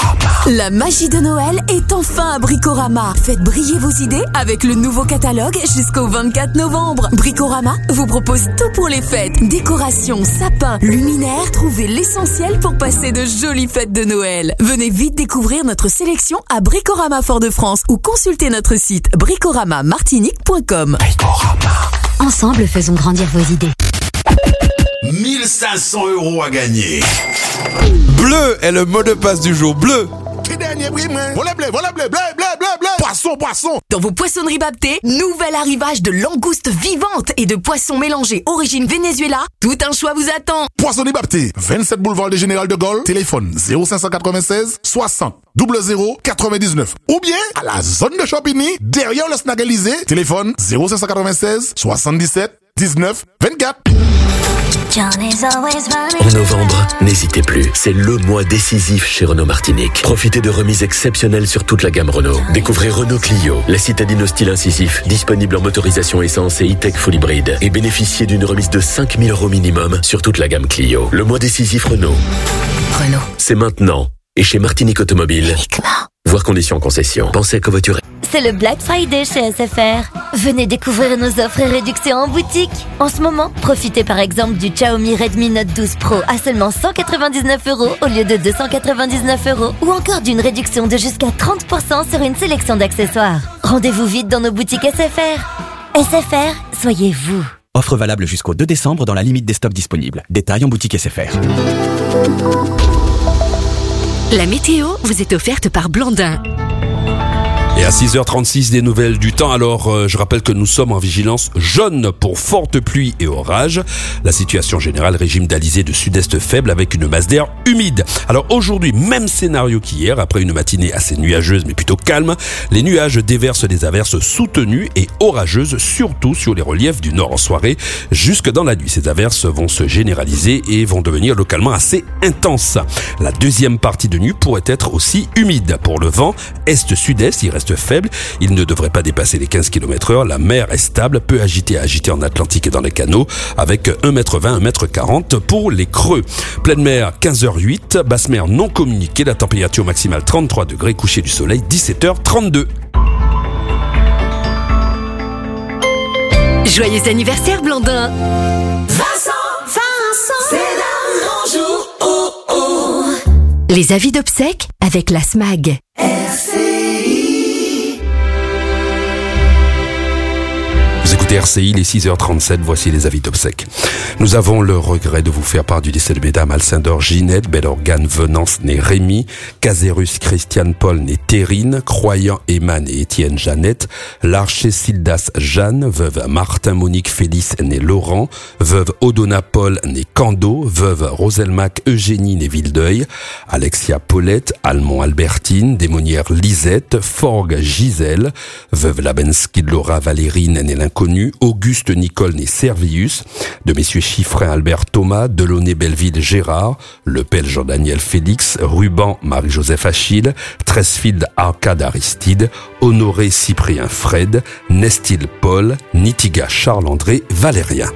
La magie de Noël est enfin à Bricorama. Faites briller vos idées avec le nouveau catalogue jusqu'au vingt-quatre novembre. Bricorama vous propose tout pour les fêtes. Décoration, sapin, luminaires, trouvez l'essentiel pour passer de jolies fêtes de Noël. Venez vite découvrir notre sélection à Bricorama Fort-de-France ou consultez notre site bricorama martinique point com. Ensemble, faisons grandir vos idées. mille cinq cents euros à gagner. Bleu est le mot de passe du jour. Bleu. Poisson, poisson. Dans vos poissonneries Bapté, nouvel arrivage de langoustes vivantes et de poissons mélangés origine Venezuela. Tout un choix vous attend. Poissonnerie Bapté, vingt-sept boulevard des Général de Gaulle. Téléphone zéro cinq cent quatre-vingt-seize soixante zéro zéro quatre-vingt-dix-neuf. Ou bien à la zone de Champigny, derrière le Snack Élysée. Téléphone zéro cinq cent quatre-vingt-seize soixante-dix-sept dix-neuf vingt-quatre. En novembre, n'hésitez plus. C'est le mois décisif chez Renault Martinique. Profitez de remises exceptionnelles sur toute la gamme Renault. Découvrez Renault Clio, la citadine au style incisif, disponible en motorisation essence et e-tech full hybride. Et bénéficiez d'une remise de cinq mille euros minimum sur toute la gamme Clio. Le mois décisif Renault. Renault. C'est maintenant. Et chez Martinique Automobile. Voir conditions en concession. Pensez à covoiturer. C'est le Black Friday chez S F R. Venez découvrir nos offres et réductions en boutique. En ce moment, profitez par exemple du Xiaomi Redmi Note douze Pro à seulement cent quatre-vingt-dix-neuf euros au lieu de deux cent quatre-vingt-dix-neuf euros. Ou encore d'une réduction de jusqu'à trente pour cent sur une sélection d'accessoires. Rendez-vous vite dans nos boutiques S F R. S F R, soyez vous. Offre valable jusqu'au deux décembre dans la limite des stocks disponibles. Détails en boutique S F R. La météo vous est offerte par Blandin. Et à six heures trente-six, des nouvelles du temps. Alors, euh, je rappelle que nous sommes en vigilance jaune pour fortes pluies et orages. La situation générale, régime d'alizé de sud-est faible avec une masse d'air humide. Alors aujourd'hui, même scénario qu'hier, après une matinée assez nuageuse mais plutôt calme, les nuages déversent des averses soutenues et orageuses, surtout sur les reliefs du nord en soirée, jusque dans la nuit. Ces averses vont se généraliser et vont devenir localement assez intenses. La deuxième partie de nuit pourrait être aussi humide. Pour le vent, est-sud-est, il reste faible. Il ne devrait pas dépasser les quinze kilomètres heure. La mer est stable, peu agitée, agitée en Atlantique et dans les canaux, avec un mètre vingt, un mètre quarante pour les creux. Pleine mer, quinze heures huit. Basse mer non communiquée. La température maximale trente-trois degrés. Coucher du soleil, dix-sept heures trente-deux. Joyeux anniversaire, Blandin! Vincent, Vincent, c'est un grand jour. Oh, oh. Les avis d'obsèques avec la S M A G. R C I. Vous écoutez R C I, les six heures trente-sept, voici les avis d'obsèques. Nous avons le regret de vous faire part du décès de mesdames Alcindor Ginette, Bellorgane Venance née Rémi, Casérus Christiane Paul née Terrine, Croyant Eman et Étienne Jeannette, Larcher Sildas Jeanne, veuve Martin Monique Félix née Laurent, veuve Odona Paul née Cando, veuve Roselmac Eugénie née Vildeuil, Alexia Paulette, Almond Albertine, Démonière Lisette, Forgue Gisèle, veuve Labensky de Laura Valérine née L'Inconnu, Auguste Nicole née Servius, de messieurs Chiffrin Albert Thomas, Delaunay Belleville Gérard, Lepel Jean-Daniel Félix, Ruban Marie-Joseph Achille, Tresfield Arcade Aristide, Honoré Cyprien Fred, Nestil Paul, Nitiga Charles-André Valérien.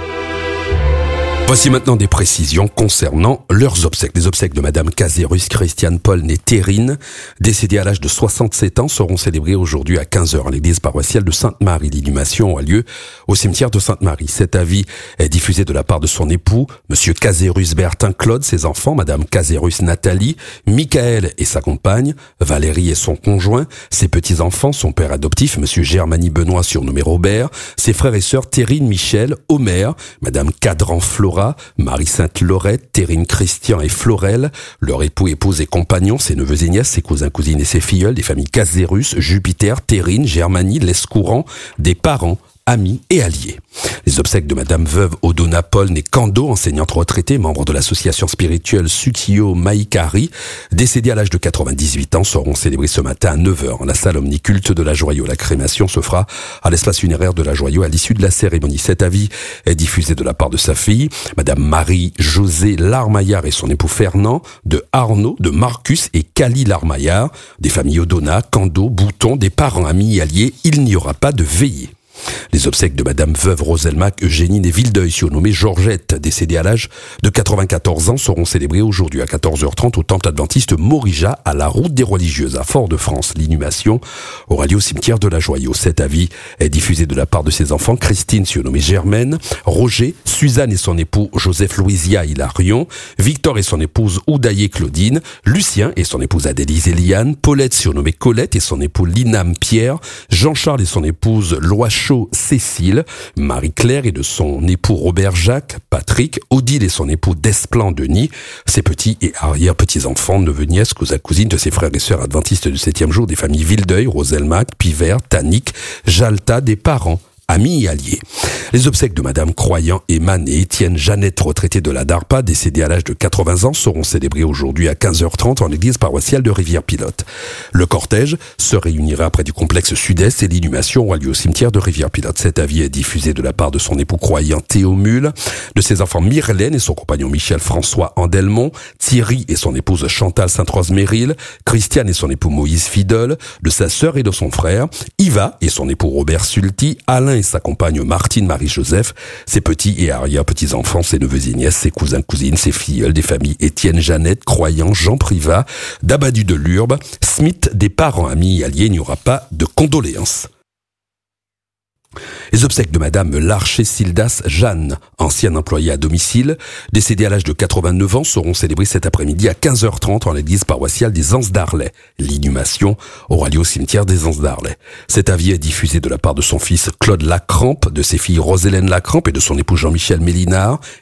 Voici maintenant des précisions concernant leurs obsèques. Les obsèques de Madame Casérus Christiane Paul née Terrine, décédée à l'âge de soixante-sept ans, seront célébrées aujourd'hui à quinze heures à l'église paroissiale de Sainte-Marie. L'inhumation a lieu au cimetière de Sainte-Marie. Cet avis est diffusé de la part de son époux, Monsieur Casérus Bertin Claude, ses enfants, Madame Casérus Nathalie, Michael et sa compagne, Valérie et son conjoint, ses petits-enfants, son père adoptif, Monsieur Germany Benoît surnommé Robert, ses frères et sœurs Terrine Michel, Omer, Madame Cadran Flora, Marie-Sainte Laurette, Terrine Christian et Florelle, leur époux, épouse et compagnons, ses neveux et nièces, ses cousins, cousines et ses filleuls, des familles Casérus, Jupiter, Terrine, Germany, Lescourant, des parents, amis et alliés. Les obsèques de Madame veuve Odona Paul née Cando, enseignante retraitée, membre de l'association spirituelle Sukio Maïkari, décédée à l'âge de quatre-vingt-dix-huit ans, seront célébrées ce matin à neuf heures en la salle omniculte de la Joyau. La crémation se fera à l'espace funéraire de la Joyau à l'issue de la cérémonie. Cet avis est diffusé de la part de sa fille, Madame Marie-Josée Larmaillard et son époux Fernand, de Arnaud, de Marcus et Cali Larmaillard, des familles Odona, Cando, Bouton, des parents, amis et alliés. Il n'y aura pas de veillée. Les obsèques de Madame veuve Roselmac Eugénie née Vildeuil, surnommée Georgette, décédée à l'âge de quatre-vingt-quatorze ans, seront célébrées aujourd'hui à quatorze heures trente au temple adventiste Morija à la route des religieuses à Fort-de-France. L'inhumation aura lieu au cimetière de la Joyau. Cet avis est diffusé de la part de ses enfants Christine, surnommée Germaine, Roger, Suzanne et son époux Joseph Louisia Hilarion, Victor et son épouse Oudaye Claudine, Lucien et son épouse Adélise Eliane, Paulette surnommée Colette et son époux Linam Pierre, Jean-Charles et son épouse Loichot Cécile, Marie-Claire et de son époux Robert Jacques, Patrick, Odile et son époux Desplan Denis, ses petits et arrière-petits-enfants, neveux, nièces, cousins, cousines de ses frères et sœurs adventistes du septième jour, des familles Vildeuil, Roselmac, Pivert, Tannic, Jalta, des parents, amis et alliés. Les obsèques de Madame Croyant Eman et Étienne Jeannette, retraitée de la DARPA, décédée à l'âge de quatre-vingts ans, seront célébrées aujourd'hui à quinze heures trente en l'église paroissiale de Rivière-Pilote. Le cortège se réunira près du complexe sud-est et l'inhumation aura lieu au cimetière de Rivière-Pilote. Cet avis est diffusé de la part de son époux croyant Théomule, de ses enfants Myrlène et son compagnon Michel-François Andelmont, Thierry et son épouse Chantal Sainte-Rose-Méril, Christiane et son époux Moïse Fidel, de sa sœur et de son frère, Yva et son époux Robert Sulty, Alain et sa compagne Martine Marie-Joseph, ses petits et arrière-petits-enfants, ses neveux et nièces, ses cousins, cousines, ses filleuls, des familles Étienne, Jeannette, Croyant, Jean Privat, d'Abadu de Lurbe, Smith, des parents, amis et alliés. Il n'y aura pas de condoléances. Les obsèques de Madame Larcher Sildas Jeanne, ancienne employée à domicile, décédée à l'âge de quatre-vingt-neuf ans, seront célébrées cet après-midi à quinze heures trente en l'église paroissiale des Anses d'Arlay. L'inhumation aura lieu au cimetière des Anses d'Arlay. Cet avis est diffusé de la part de son fils Claude Lacrampe, de ses filles Rosélène Lacrampe et de son époux Jean-Michel Mélinard,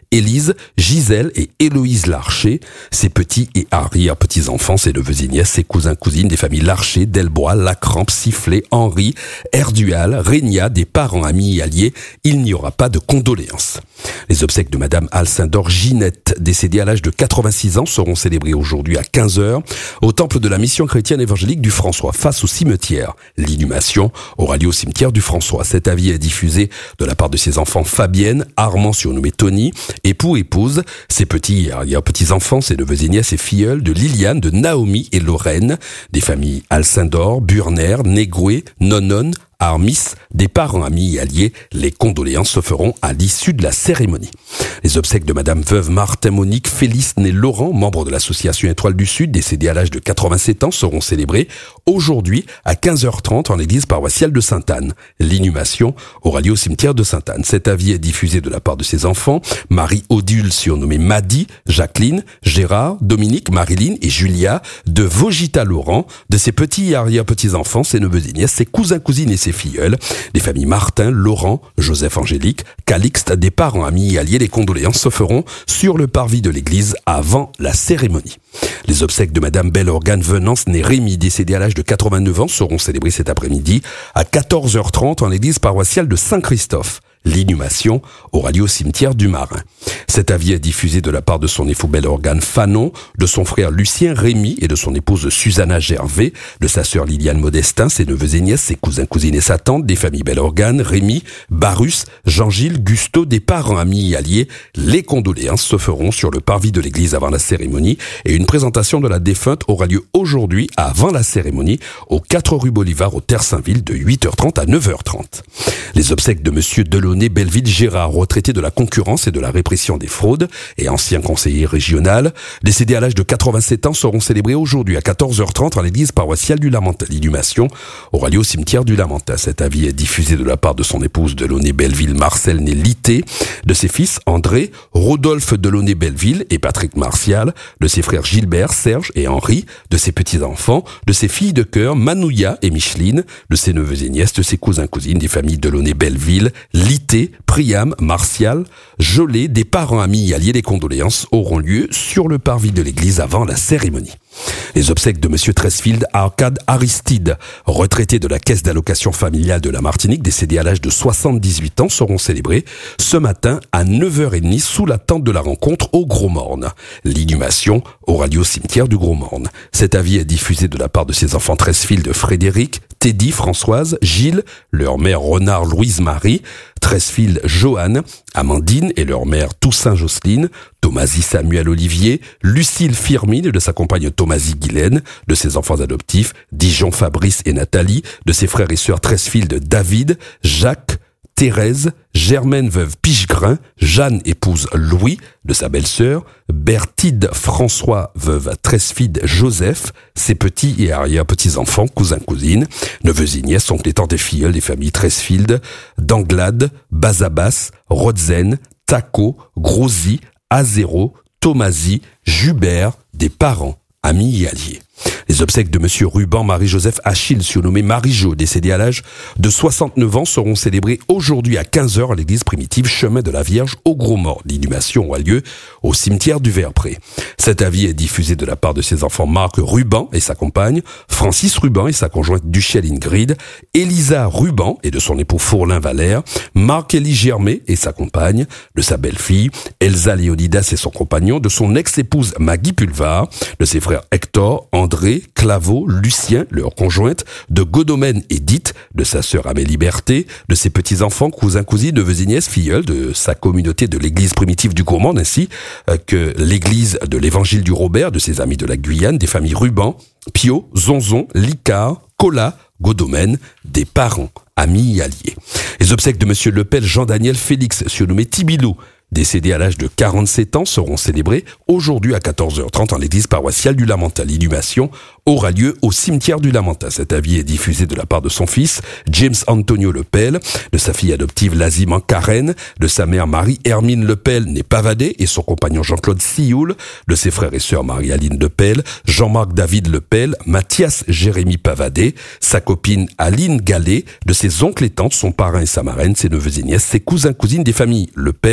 Élise, Gisèle et Héloïse Larcher, ses petits et arrière-petits-enfants, ses neveux et nièces, ses cousins, cousines, des familles Larcher, Delbois, Lacrampe, Sifflet, Henri, Erdual, Régna, des parents, amis et alliés. Il n'y aura pas de condoléances. Les obsèques de Madame Alcindor Ginette, décédée à l'âge de quatre-vingt-six ans, seront célébrées aujourd'hui à quinze heures au temple de la mission chrétienne évangélique du François, face au cimetière. L'inhumation aura lieu au cimetière du François. Cet avis est diffusé de la part de ses enfants Fabienne, Armand surnommé Tony, époux, épouse, ses petits et petits-enfants, ses neveux et nièces et filleuls, de Liliane, de Naomi et Lorraine, des familles Alcindor, Burner, Négoué, Nonon, Armis, des parents, amis et alliés. Les condoléances se feront à l'issue de la cérémonie. Les obsèques de Madame Veuve Martin Monique Félix née Laurent, membre de l'association Étoile du Sud, décédée à l'âge de quatre-vingt-sept ans, seront célébrées aujourd'hui à quinze heures trente en l'église paroissiale de Sainte-Anne. L'inhumation aura lieu au cimetière de Sainte-Anne. Cet avis est diffusé de la part de ses enfants, Marie-Odile surnommée Maddy, Jacqueline, Gérard, Dominique, Marilyn et Julia, de Vogita Laurent, de ses petits et arrière-petits-enfants, ses neveux et nièces, ses cousins, cousines et ses filleuls, des familles Martin, Laurent, Joseph Angélique, Calixte, des parents, amis et alliés. Les condoléances se feront sur le parvis de l'église avant la cérémonie. Les obsèques de Madame Belle-Organe Venance née Rémy, décédée à l'âge de quatre-vingt-neuf ans, seront célébrées cet après-midi à quatorze heures trente en l'église paroissiale de Saint-Christophe. L'inhumation aura lieu au cimetière du Marin. Cet avis est diffusé de la part de son époux Belle-Organe Fanon, de son frère Lucien Rémy et de son épouse Susanna Gervais, de sa sœur Liliane Modestin, ses neveux et nièces, ses cousins, cousines et sa tante, des familles Belle-Organe, Rémy, Barus, Jean-Gilles, Gusto, des parents, amis et alliés. Les condoléances se feront sur le parvis de l'église avant la cérémonie et une présentation de la défunte aura lieu aujourd'hui avant la cérémonie au quatre rue Bolivar au Terre-Saint-Ville de huit heures trente à neuf heures trente. Les obsèques de Monsieur Delaunay Belleville Gérard, retraité de la concurrence et de la répression des fraudes et ancien conseiller régional, décédé à l'âge de quatre-vingt-sept ans, seront célébrés aujourd'hui à quatorze heures trente en l'église paroissiale du Lamentin. L'inhumation aura lieu au cimetière du Lamentin. Cet avis est diffusé de la part de son épouse Delaunay Belleville Marcel né Lité, de ses fils André, Rodolphe Delaunay Belleville et Patrick Martial, de ses frères Gilbert, Serge et Henri, de ses petits-enfants, de ses filles de cœur Manouya et Micheline, de ses neveux et nièces, de ses cousins cousines, des familles Delaunay Belleville, Lité, Priam, Martial, Jolet, des parents, amis et alliés. Les condoléances auront lieu sur le parvis de l'église avant la cérémonie. Les obsèques de Monsieur Tresfield Arcade Aristide, retraité de la caisse d'allocation familiale de la Martinique, décédé à l'âge de soixante-dix-huit ans, seront célébrés ce matin à neuf heures trente sous la tente de la rencontre au Gros Morne. L'inhumation aura lieu au cimetière du Gros Morne. Cet avis est diffusé de la part de ses enfants Tresfield Frédéric, Teddy, Françoise, Gilles, leur mère Renard Louise-Marie, Tresfield Joanne, Amandine et leur mère Toussaint Jocelyne, Thomasie Samuel Olivier, Lucille Firmine de sa compagne Thomasie Guylaine, de ses enfants adoptifs Dijon Fabrice et Nathalie, de ses frères et sœurs Tresfield David, Jacques, Thérèse, Germaine veuve Pichegrin, Jeanne épouse Louis, de sa belle-sœur, Bertide François veuve Tresfield Joseph, ses petits et arrière-petits-enfants, cousins, cousines, neveux et nièces, oncles et tantes et filleuls des familles Tresfield, d'Anglade, Bazabas, Rodzen, Taco, Grosy, Azéro, Thomasie, Jubert, des parents, amis et alliés. Les obsèques de Monsieur Ruban Marie-Joseph Achille, surnommé Marie-Jo, décédé à l'âge de soixante-neuf ans, seront célébrées aujourd'hui à quinze heures à l'église primitive Chemin de la Vierge au Gros Mort. L'inhumation aura lieu au cimetière du Verpré. Cet avis est diffusé de la part de ses enfants Marc Ruban et sa compagne, Francis Ruban et sa conjointe Duchelle Ingrid, Elisa Ruban et de son époux Fourlin Valère, Marc-Élie Germay et sa compagne, de sa belle-fille, Elsa Léonidas et son compagnon, de son ex-épouse Maggie Pulvar, de ses frères Hector, André, Claveau, Lucien, leur conjointe, de Godomène Edith, de sa sœur Amélie Berthet, de ses petits-enfants, cousins, cousines, neveux et nièces, filleuls, de sa communauté de l'église primitive du Gourmand, ainsi que l'église de l'évangile du Robert, de ses amis de la Guyane, des familles Ruban, Pio, Zonzon, Licard, Cola, Godomène, des parents, amis et alliés. Les obsèques de Monsieur Lepel Jean-Daniel Félix, surnommé Tibilou, décédé à l'âge de quarante-sept ans, seront célébrés aujourd'hui à quatorze heures trente en l'église paroissiale du Lamentin. L'inhumation aura lieu au cimetière du Lamentin. Cet avis est diffusé de la part de son fils, James Antonio Lepel, de sa fille adoptive Laziman Karen, de sa mère Marie-Hermine Lepel, née Pavadé, et son compagnon Jean-Claude Sioul, de ses frères et sœurs Marie-Aline Lepel, Jean-Marc David Lepel, Mathias Jérémy Pavadé, sa copine Aline Gallet, de ses oncles et tantes, son parrain et sa marraine, ses neveux et nièces, ses cousins, cousines des familles Lepel,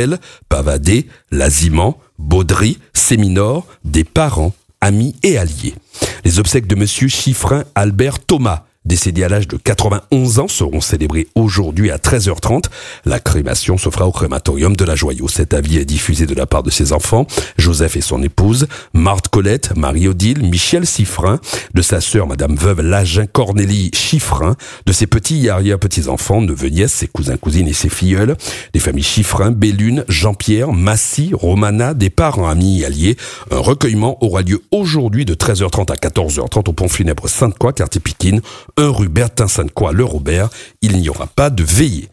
Pavadé, Laziment, Baudry, Séminor, des parents, amis et alliés. Les obsèques de monsieur Chiffrin Albert Thomas, décédé à l'âge de quatre-vingt-onze ans, seront célébrés aujourd'hui à treize heures trente. La crémation se fera au crématorium de la Joyau. Cet avis est diffusé de la part de ses enfants, Joseph et son épouse, Marthe Colette, Marie-Odile, Michel Chiffrin, de sa sœur Madame Veuve Lagin Cornélie Chiffrin, de ses petits et arrière-petits-enfants, neveux, nièces, ses cousins, cousines et ses filleuls, des familles Chiffrin, Bellune, Jean-Pierre, Massy, Romana, des parents, amis et alliés. Un recueillement aura lieu aujourd'hui de treize heures trente à quatorze heures trente au pont funèbre Sainte-Croix, quartier Pikine, un rue Bertin-Sainte-Croix, le Robert. Il n'y aura pas de veillée.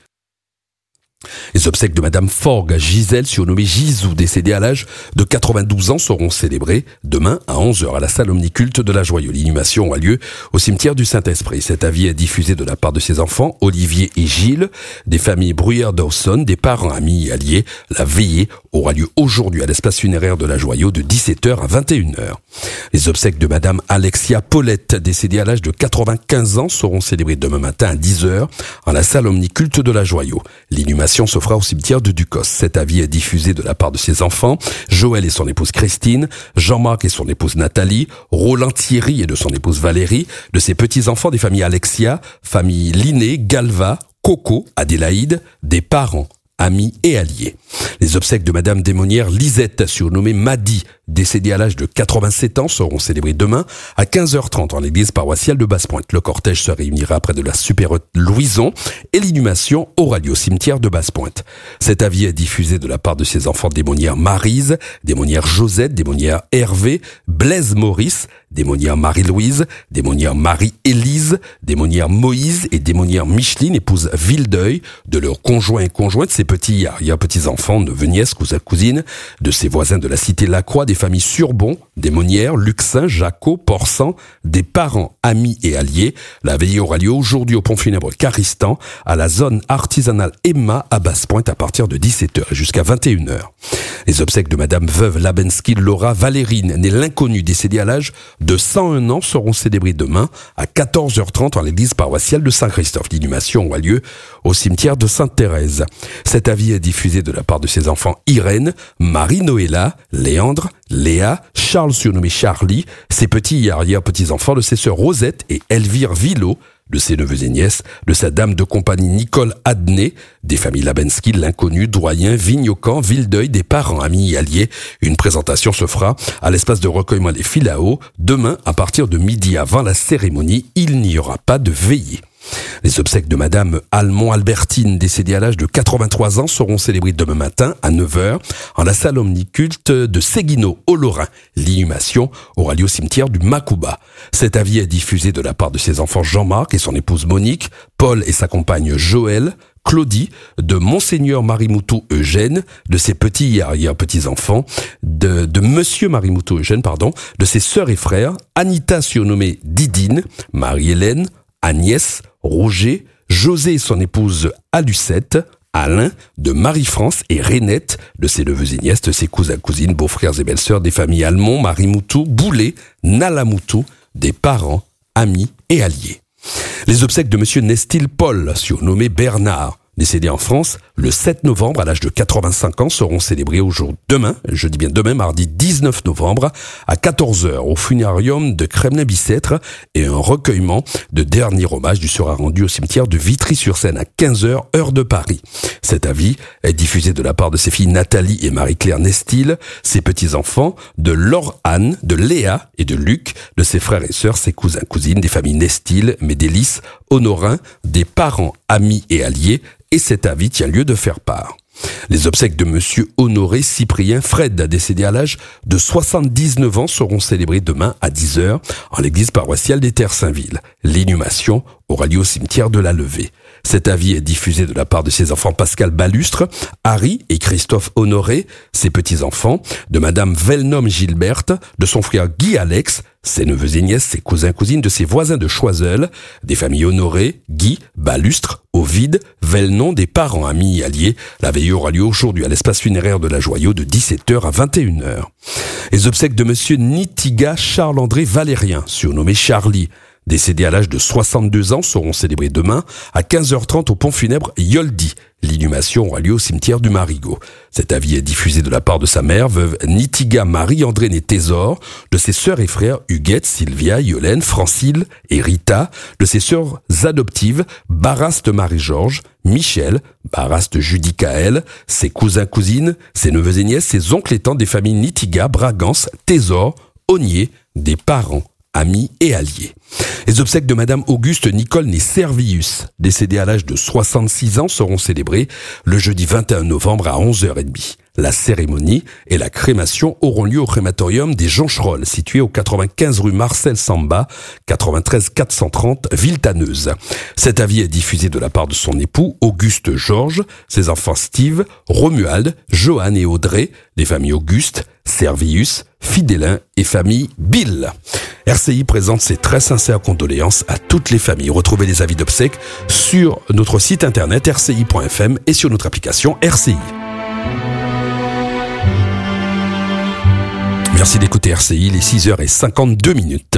Les obsèques de Madame Forgue Gisèle, surnommée Gisou, décédée à l'âge de quatre-vingt-douze ans, seront célébrées demain à onze heures à la salle omniculte de la Joyau. L'inhumation a lieu au cimetière du Saint-Esprit. Cet avis est diffusé de la part de ses enfants, Olivier et Gilles, des familles Bruyère-Dawson, des parents, amis et alliés. La veillée aura lieu aujourd'hui à l'espace funéraire de la Joyau de dix-sept heures à vingt et une heures. Les obsèques de Madame Alexia Paulette, décédée à l'âge de quatre-vingt-quinze ans, seront célébrées demain matin à dix heures à la salle omniculte de la Joyau. L'inhumation se fera au cimetière de Ducos. Cet avis est diffusé de la part de ses enfants, Joël et son épouse Christine, Jean-Marc et son épouse Nathalie, Roland Thierry et de son épouse Valérie, de ses petits-enfants des familles Alexia, famille Linné, Galva, Coco, Adélaïde, des parents, amis et alliés. Les obsèques de Madame Démonière Lisette, surnommée Madi, décédée à l'âge de quatre-vingt-sept ans, seront célébrées demain à quinze heures trente en l'église paroissiale de Basse-Pointe. Le cortège se réunira près de la Super Louison et l'inhumation aura lieu au cimetière de Basse-Pointe. Cet avis est diffusé de la part de ses enfants Démonière Maryse, Démonière Josette, Démonière Hervé, Blaise Maurice, Démonière Marie-Louise, Démonière Marie-Élise, Démonière Moïse et Démonière Micheline, épouse Vildeuil, de leurs conjoints et conjointes, ses petits et petits-enfants, neveux, nièces, cousins, cousines, de ses voisins de la cité Lacroix, des familles Surbon, Démonière, Luxin, Jacot, Porsan, des parents, amis et alliés. La veillée aura lieu aujourd'hui au pont funèbre Caristan, à la zone artisanale Emma à Basse-Pointe à partir de dix-sept heures et jusqu'à vingt et une heures. Les obsèques de Madame Veuve Labensky Laura Valérine, née l'inconnue, décédée à l'âge de cent un ans, seront célébrées demain à quatorze heures trente en l'église paroissiale de Saint-Christophe. L'inhumation aura lieu au cimetière de Sainte-Thérèse. Cet avis est diffusé de la part de ses enfants Irène, Marie-Noëlla, Léandre, Léa, Charles surnommé Charlie, ses petits et arrière-petits-enfants de ses sœurs Rosette et Elvire Villot, de ses neveux et nièces, de sa dame de compagnie Nicole Adnet, des familles Labensky, l'inconnu, Droyen, Vignocan, Vildeuil, des parents, amis et alliés. Une présentation se fera à l'espace de recueillement des Filao demain à partir de midi avant la cérémonie. Il n'y aura pas de veillée. Les obsèques de Madame Almont Albertine, décédée à l'âge de quatre-vingt-trois ans, seront célébrées demain matin à neuf heures en la salle omniculte de Séguineau au Lorrain. L'inhumation aura lieu au cimetière du Macouba. Cet avis est diffusé de la part de ses enfants Jean-Marc et son épouse Monique, Paul et sa compagne Joël, Claudie, de Monseigneur Marimoutou Eugène, de ses petits et arrière-petits-enfants, de, de Monsieur Marimoutou Eugène, pardon, de ses sœurs et frères, Anita surnommée Didine, Marie-Hélène, Agnès, Roger, José et son épouse Alucette, Alain, de Marie-France et Renette, de ses neveux et nièces, de ses cousins, cousines, beaux-frères et belles-sœurs, des familles Almont, Marimoutou, Boulet, Nalamoutou, des parents, amis et alliés. Les obsèques de monsieur Nestil Paul, surnommé Bernard, décédé en France le sept novembre à l'âge de quatre-vingt-cinq ans, seront célébrés au jour demain, je dis bien demain, mardi dix-neuf novembre, à quatorze heures au funérarium de Kremlin-Bicêtre, et un recueillement de dernier hommage lui sera rendu au cimetière de Vitry-sur-Seine à quinze heures, heure de Paris. Cet avis est diffusé de la part de ses filles Nathalie et Marie-Claire Nestil, ses petits-enfants, de Laure-Anne, de Léa et de Luc, de ses frères et sœurs, ses cousins, cousines, des familles Nestil, Médélis, Honorin, des parents, amis et alliés, et cet avis tient lieu de faire part. Les obsèques de monsieur Honoré Cyprien Fred, décédé à l'âge de soixante-dix-neuf ans, seront célébrées demain à dix heures en l'église paroissiale des Terres-Saint-Ville. L'inhumation aura lieu au cimetière de la Levée. Cet avis est diffusé de la part de ses enfants Pascal Balustre, Harry et Christophe Honoré, ses petits-enfants, de madame Velnom Gilberte, de son frère Guy Alex, ses neveux et nièces, ses cousins cousines, de ses voisins de Choiseul, des familles Honoré, Guy, Balustre, Ovide, Velnon, des parents, amis et alliés. La veillée aura lieu aujourd'hui à l'espace funéraire de la Joyau de dix-sept heures à vingt et une heures. Les obsèques de monsieur Nitiga Charles-André Valérien, surnommé Charlie, décédés à l'âge de soixante-deux ans, seront célébrés demain à quinze heures trente au pont funèbre Yoldi. L'inhumation aura lieu au cimetière du Marigot. Cet avis est diffusé de la part de sa mère, veuve Nitiga Marie-André Thésor, de ses sœurs et frères Huguette, Sylvia, Yolène, Francile et Rita, de ses sœurs adoptives Baraste Marie-Georges, Michel, Baraste Judicaël, ses cousins-cousines, ses neveux et nièces, ses oncles et tantes des familles Nitiga, Bragance, Thésor, Ognier, des parents, amis et alliés. Les obsèques de Madame Auguste Nicole née Servius, décédée à l'âge de soixante-six ans, seront célébrées le jeudi vingt et un novembre à onze heures trente. La cérémonie et la crémation auront lieu au crématorium des Joncherolles, situé au quatre-vingt-quinze rue Marcel Samba, quatre-vingt-treize quatre cent trente, Villetaneuse. Cet avis est diffusé de la part de son époux, Auguste Georges, ses enfants Steve, Romuald, Johan et Audrey, des familles Auguste, Servius, Fidélin et famille Bill. R C I présente ses très sincères condoléances à toutes les familles. Retrouvez les avis d'obsèques sur notre site internet r c i point f m et sur notre application R C I. Merci d'écouter R C I, les six heures cinquante-deux minutes.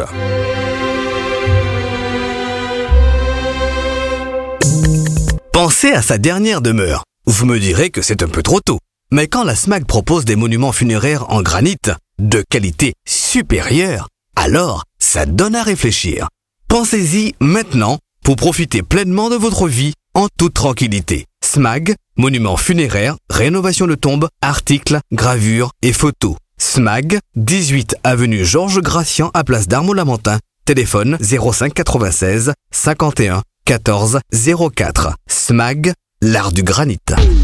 Pensez à sa dernière demeure. Vous me direz que c'est un peu trop tôt. Mais quand la S M A G propose des monuments funéraires en granit, de qualité supérieure, alors ça donne à réfléchir. Pensez-y maintenant pour profiter pleinement de votre vie en toute tranquillité. S M A G, monuments funéraires, rénovation de tombes, articles, gravures et photos. S M A G, dix-huit avenue Georges Gracian à Place d'Armor-Lamentin. Téléphone zéro cinq quatre-vingt-seize cinquante et un quatorze zéro quatre. S M A G, l'art du granit.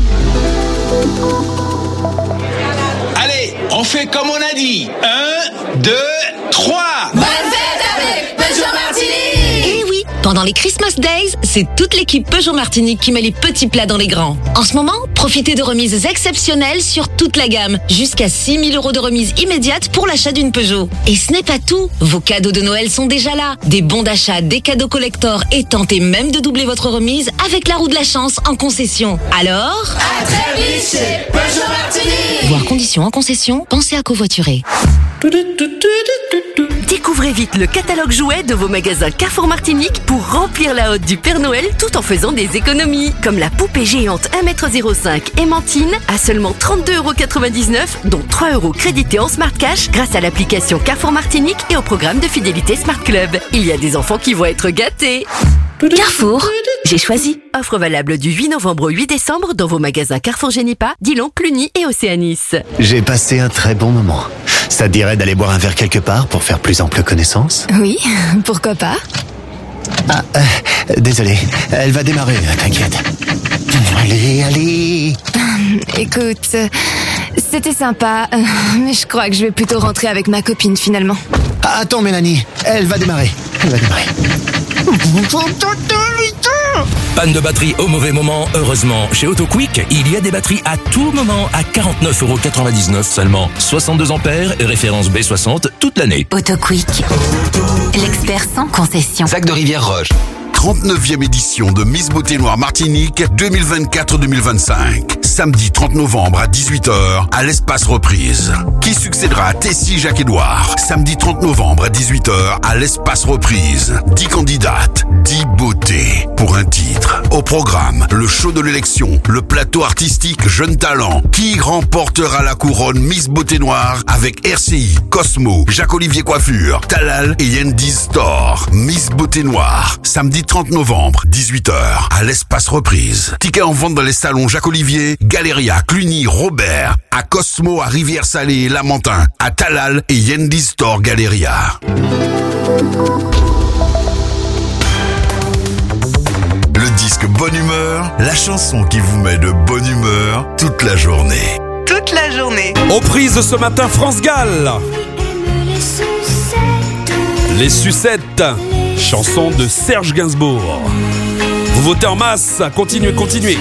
Allez, on fait comme on a dit. Un, deux, trois. Bonne fête avec Peugeot Martinique. Eh oui, pendant les Christmas Days, c'est toute l'équipe Peugeot Martinique qui met les petits plats dans les grands. En ce moment, profitez de remises exceptionnelles sur toute la gamme. Jusqu'à six mille euros de remise immédiate pour l'achat d'une Peugeot. Et ce n'est pas tout. Vos cadeaux de Noël sont déjà là. Des bons d'achat, des cadeaux collector et tentez même de doubler votre remise avec la roue de la chance en concession. Alors, à très vite chez Peugeot Martinique. Voir conditions en concession, pensez à covoiturer. Découvrez vite le catalogue jouet de vos magasins Carrefour Martinique pour remplir la hotte du Père Noël tout en faisant des économies. Comme la poupée géante un mètre zéro cinq Aimantine à seulement trente-deux euros quatre-vingt-dix-neuf, dont trois euros crédités en Smart Cash grâce à l'application Carrefour Martinique et au programme de fidélité Smart Club. Il y a des enfants qui vont être gâtés. Carrefour, j'ai choisi. Offre valable du huit novembre au huit décembre dans vos magasins Carrefour Génipa, Dillon, Cluny et Océanis. J'ai passé un très bon moment. Ça te dirait d'aller boire un verre quelque part pour faire plus ample connaissance? Oui, pourquoi pas? Ah, euh, désolé, elle va démarrer, t'inquiète. Allez, allez. Écoute, c'était sympa, mais je crois que je vais plutôt rentrer avec ma copine finalement. Ah, attends Mélanie, elle va démarrer. Elle va démarrer. Panne de batterie au mauvais moment, heureusement, chez AutoQuick, il y a des batteries à tout moment à quarante-neuf euros quatre-vingt-dix-neuf seulement. soixante-deux ampères et référence B soixante toute l'année. AutoQuick, l'expert sans concession. Zac de Rivière-Roche. trente-neuvième édition de Miss Beauté Noire Martinique deux mille vingt-quatre deux mille vingt-cinq. Samedi trente novembre à dix-huit heures à l'Espace Reprise. Qui succédera à Tessie Jacques-Édouard. Samedi trente novembre à dix-huit heures à l'Espace Reprise. dix candidates, dix beautés pour un titre. Au programme, le show de l'élection, le plateau artistique Jeune Talent. Qui remportera la couronne Miss Beauté Noire avec R C I, Cosmo, Jacques-Olivier Coiffure, Talal et Yendiz Store. Miss Beauté Noire, samedi trente novembre, dix-huit heures, à l'Espace Reprise. Tickets en vente dans les salons Jacques-Olivier, Galéria, Cluny, Robert, à Cosmo, à Rivière-Salée et Lamentin, à Talal et Yendiz Store Galéria. Le disque Bonne Humeur, la chanson qui vous met de bonne humeur toute la journée. Toute la journée. Aux prises ce matin, France Gall. Les sucettes. Chanson de Serge Gainsbourg. Vous votez en masse, continuez, continuez.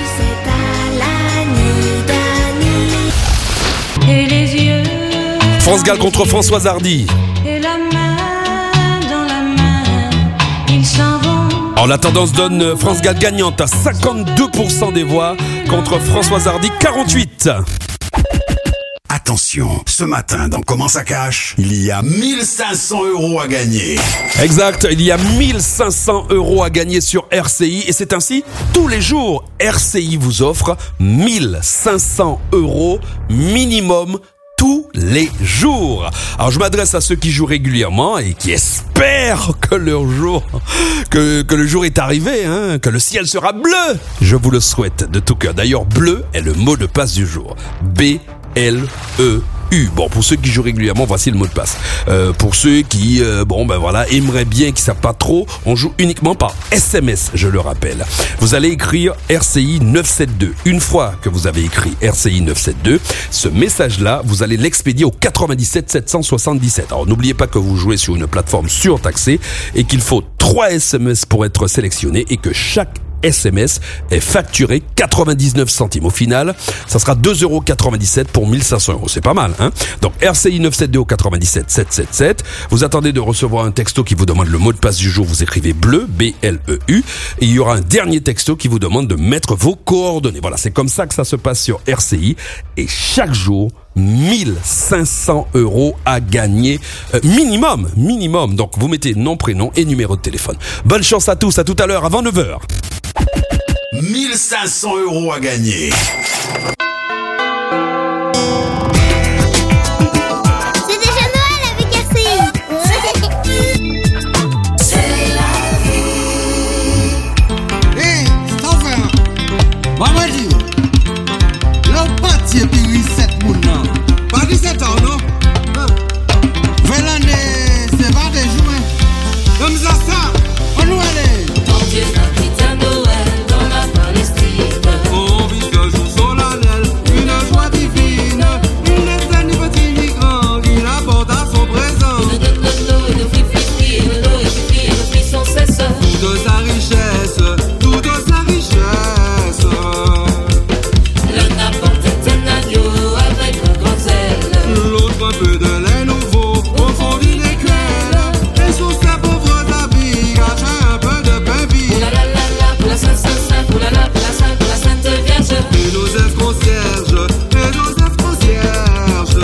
Et les yeux France Gall contre Françoise Hardy. et la main dans la main, ils s'en vont. Alors la tendance donne France Gall gagnante à cinquante-deux pour cent des voix contre Françoise Hardy quarante-huit. Attention. attention, ce matin dans Comment ça cache, il y a mille cinq cents euros à gagner. Exact, il y a mille cinq cents euros à gagner sur R C I et c'est ainsi tous les jours. R C I vous offre mille cinq cents euros minimum tous les jours. Alors je m'adresse à ceux qui jouent régulièrement et qui espèrent que leur jour, que, que le jour est arrivé, hein, que le ciel sera bleu. Je vous le souhaite de tout cœur. D'ailleurs, bleu est le mot de passe du jour. B L E U. Bon, pour ceux qui jouent régulièrement, voici le mot de passe. Euh, pour ceux qui, euh, bon, ben voilà, aimeraient bien, qui savent pas trop, on joue uniquement par S M S, je le rappelle. Vous allez écrire R C I neuf cent soixante-douze. Une fois que vous avez écrit R C I neuf cent soixante-douze, ce message-là, vous allez l'expédier au quatre-vingt-dix-sept sept cent soixante-dix-sept. Alors, n'oubliez pas que vous jouez sur une plateforme surtaxée et qu'il faut trois S M S pour être sélectionné et que chaque S M S est facturé quatre-vingt-dix-neuf centimes. Au final, ça sera deux euros quatre-vingt-dix-sept pour mille cinq cents euros. C'est pas mal, hein? Donc, R C I neuf cent soixante-douze au quatre-vingt-dix-sept sept cent soixante-dix-sept. Vous attendez de recevoir un texto qui vous demande le mot de passe du jour. Vous écrivez bleu, B L E U. Et il y aura un dernier texto qui vous demande de mettre vos coordonnées. Voilà, c'est comme ça que ça se passe sur R C I. Et chaque jour, mille cinq cents euros à gagner, euh, minimum, minimum. Donc, vous mettez nom, prénom et numéro de téléphone. Bonne chance à tous, à tout à l'heure, avant neuf heures. mille cinq cents euros à gagner. C'est déjà Noël avec R C I. C'est la vie. Hé, Stéphane, maman dit, le parti est payé sept moules, non? Pas dix-sept ans, non? vingt l'année, c'est pas des jours. Comme ça, ça, on nous allait. Mon Dieu, un petit à Noël dans la Palestine. On vit un jour solennel, une joie divine. Une éternelle petite migrant qui l'apporte à son présent. De de de de fri fri fri, de de fri fri, de fri sans cesse. Toute sa richesse, toute sa richesse. L'un apporte un agneau avec un grand zèle. L'autre un peu de lait nouveau au fond d'une écuelle. Et sous ses pauvres habits, cache un peu de pain vide. Pour la la la la, pour la sainte sainte sainte, pour la la, pour la sainte, pour la sainte vierge. Et nos F concierges, et nos F concierges.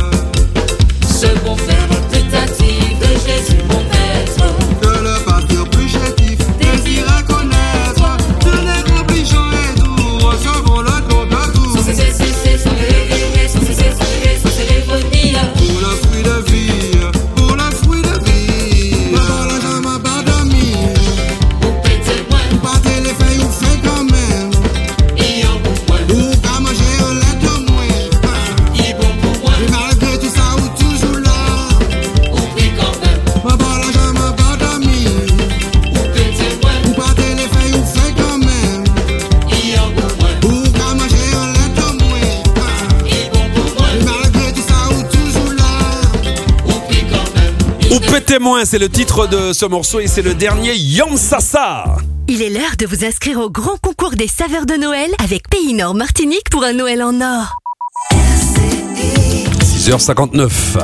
Ce bon faire tentative de Jésus mon maître. Que le pasteur plus chétif désire connaître. De l'air obligeant et doux, recevons le don de tout. Sans cesser, cesser, sans rêver, sans cesser, sans rêver, sans cesser revenir. Pour le fruit de vie, pour le fruit de vie. Maman la jambe a pas dormi. Ou péter moins, Ou pas téléphone, ou fait quand même. et en pour moins, Ou pas manger un lait de moins. et bon pour moi, Et malgré tout ça, ou toujours là. ou pris quand même. Maman la jambe a pas dormi. Ou péter moins, Ou pas téléphone, ou fait quand même. et en pour moins, Ou pas manger un lait de moins. et bon pour moi, Et malgré tout ça, ou toujours là. ou pris quand même. Ou pétez-moi, c'est le titre de ce morceau et c'est le dernier Yam Sassa. Il est l'heure de vous inscrire au grand concours des saveurs de Noël avec Pays Nord Martinique pour un Noël en or. six heures cinquante-neuf.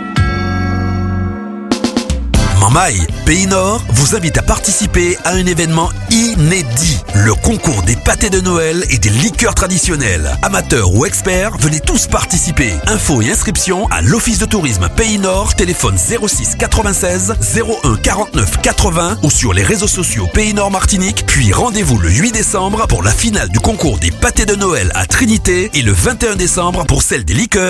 Mamaï, Pays Nord vous invite à participer à un événement inédit, le concours des pâtés de Noël et des liqueurs traditionnelles. Amateurs ou experts, venez tous participer. Infos et inscriptions à l'Office de tourisme Pays Nord, téléphone zéro six quatre-vingt-seize zéro un quarante-neuf quatre-vingts ou sur les réseaux sociaux Pays Nord Martinique, puis rendez-vous le huit décembre pour la finale du concours des pâtés de Noël à Trinité et le vingt et un décembre pour celle des liqueurs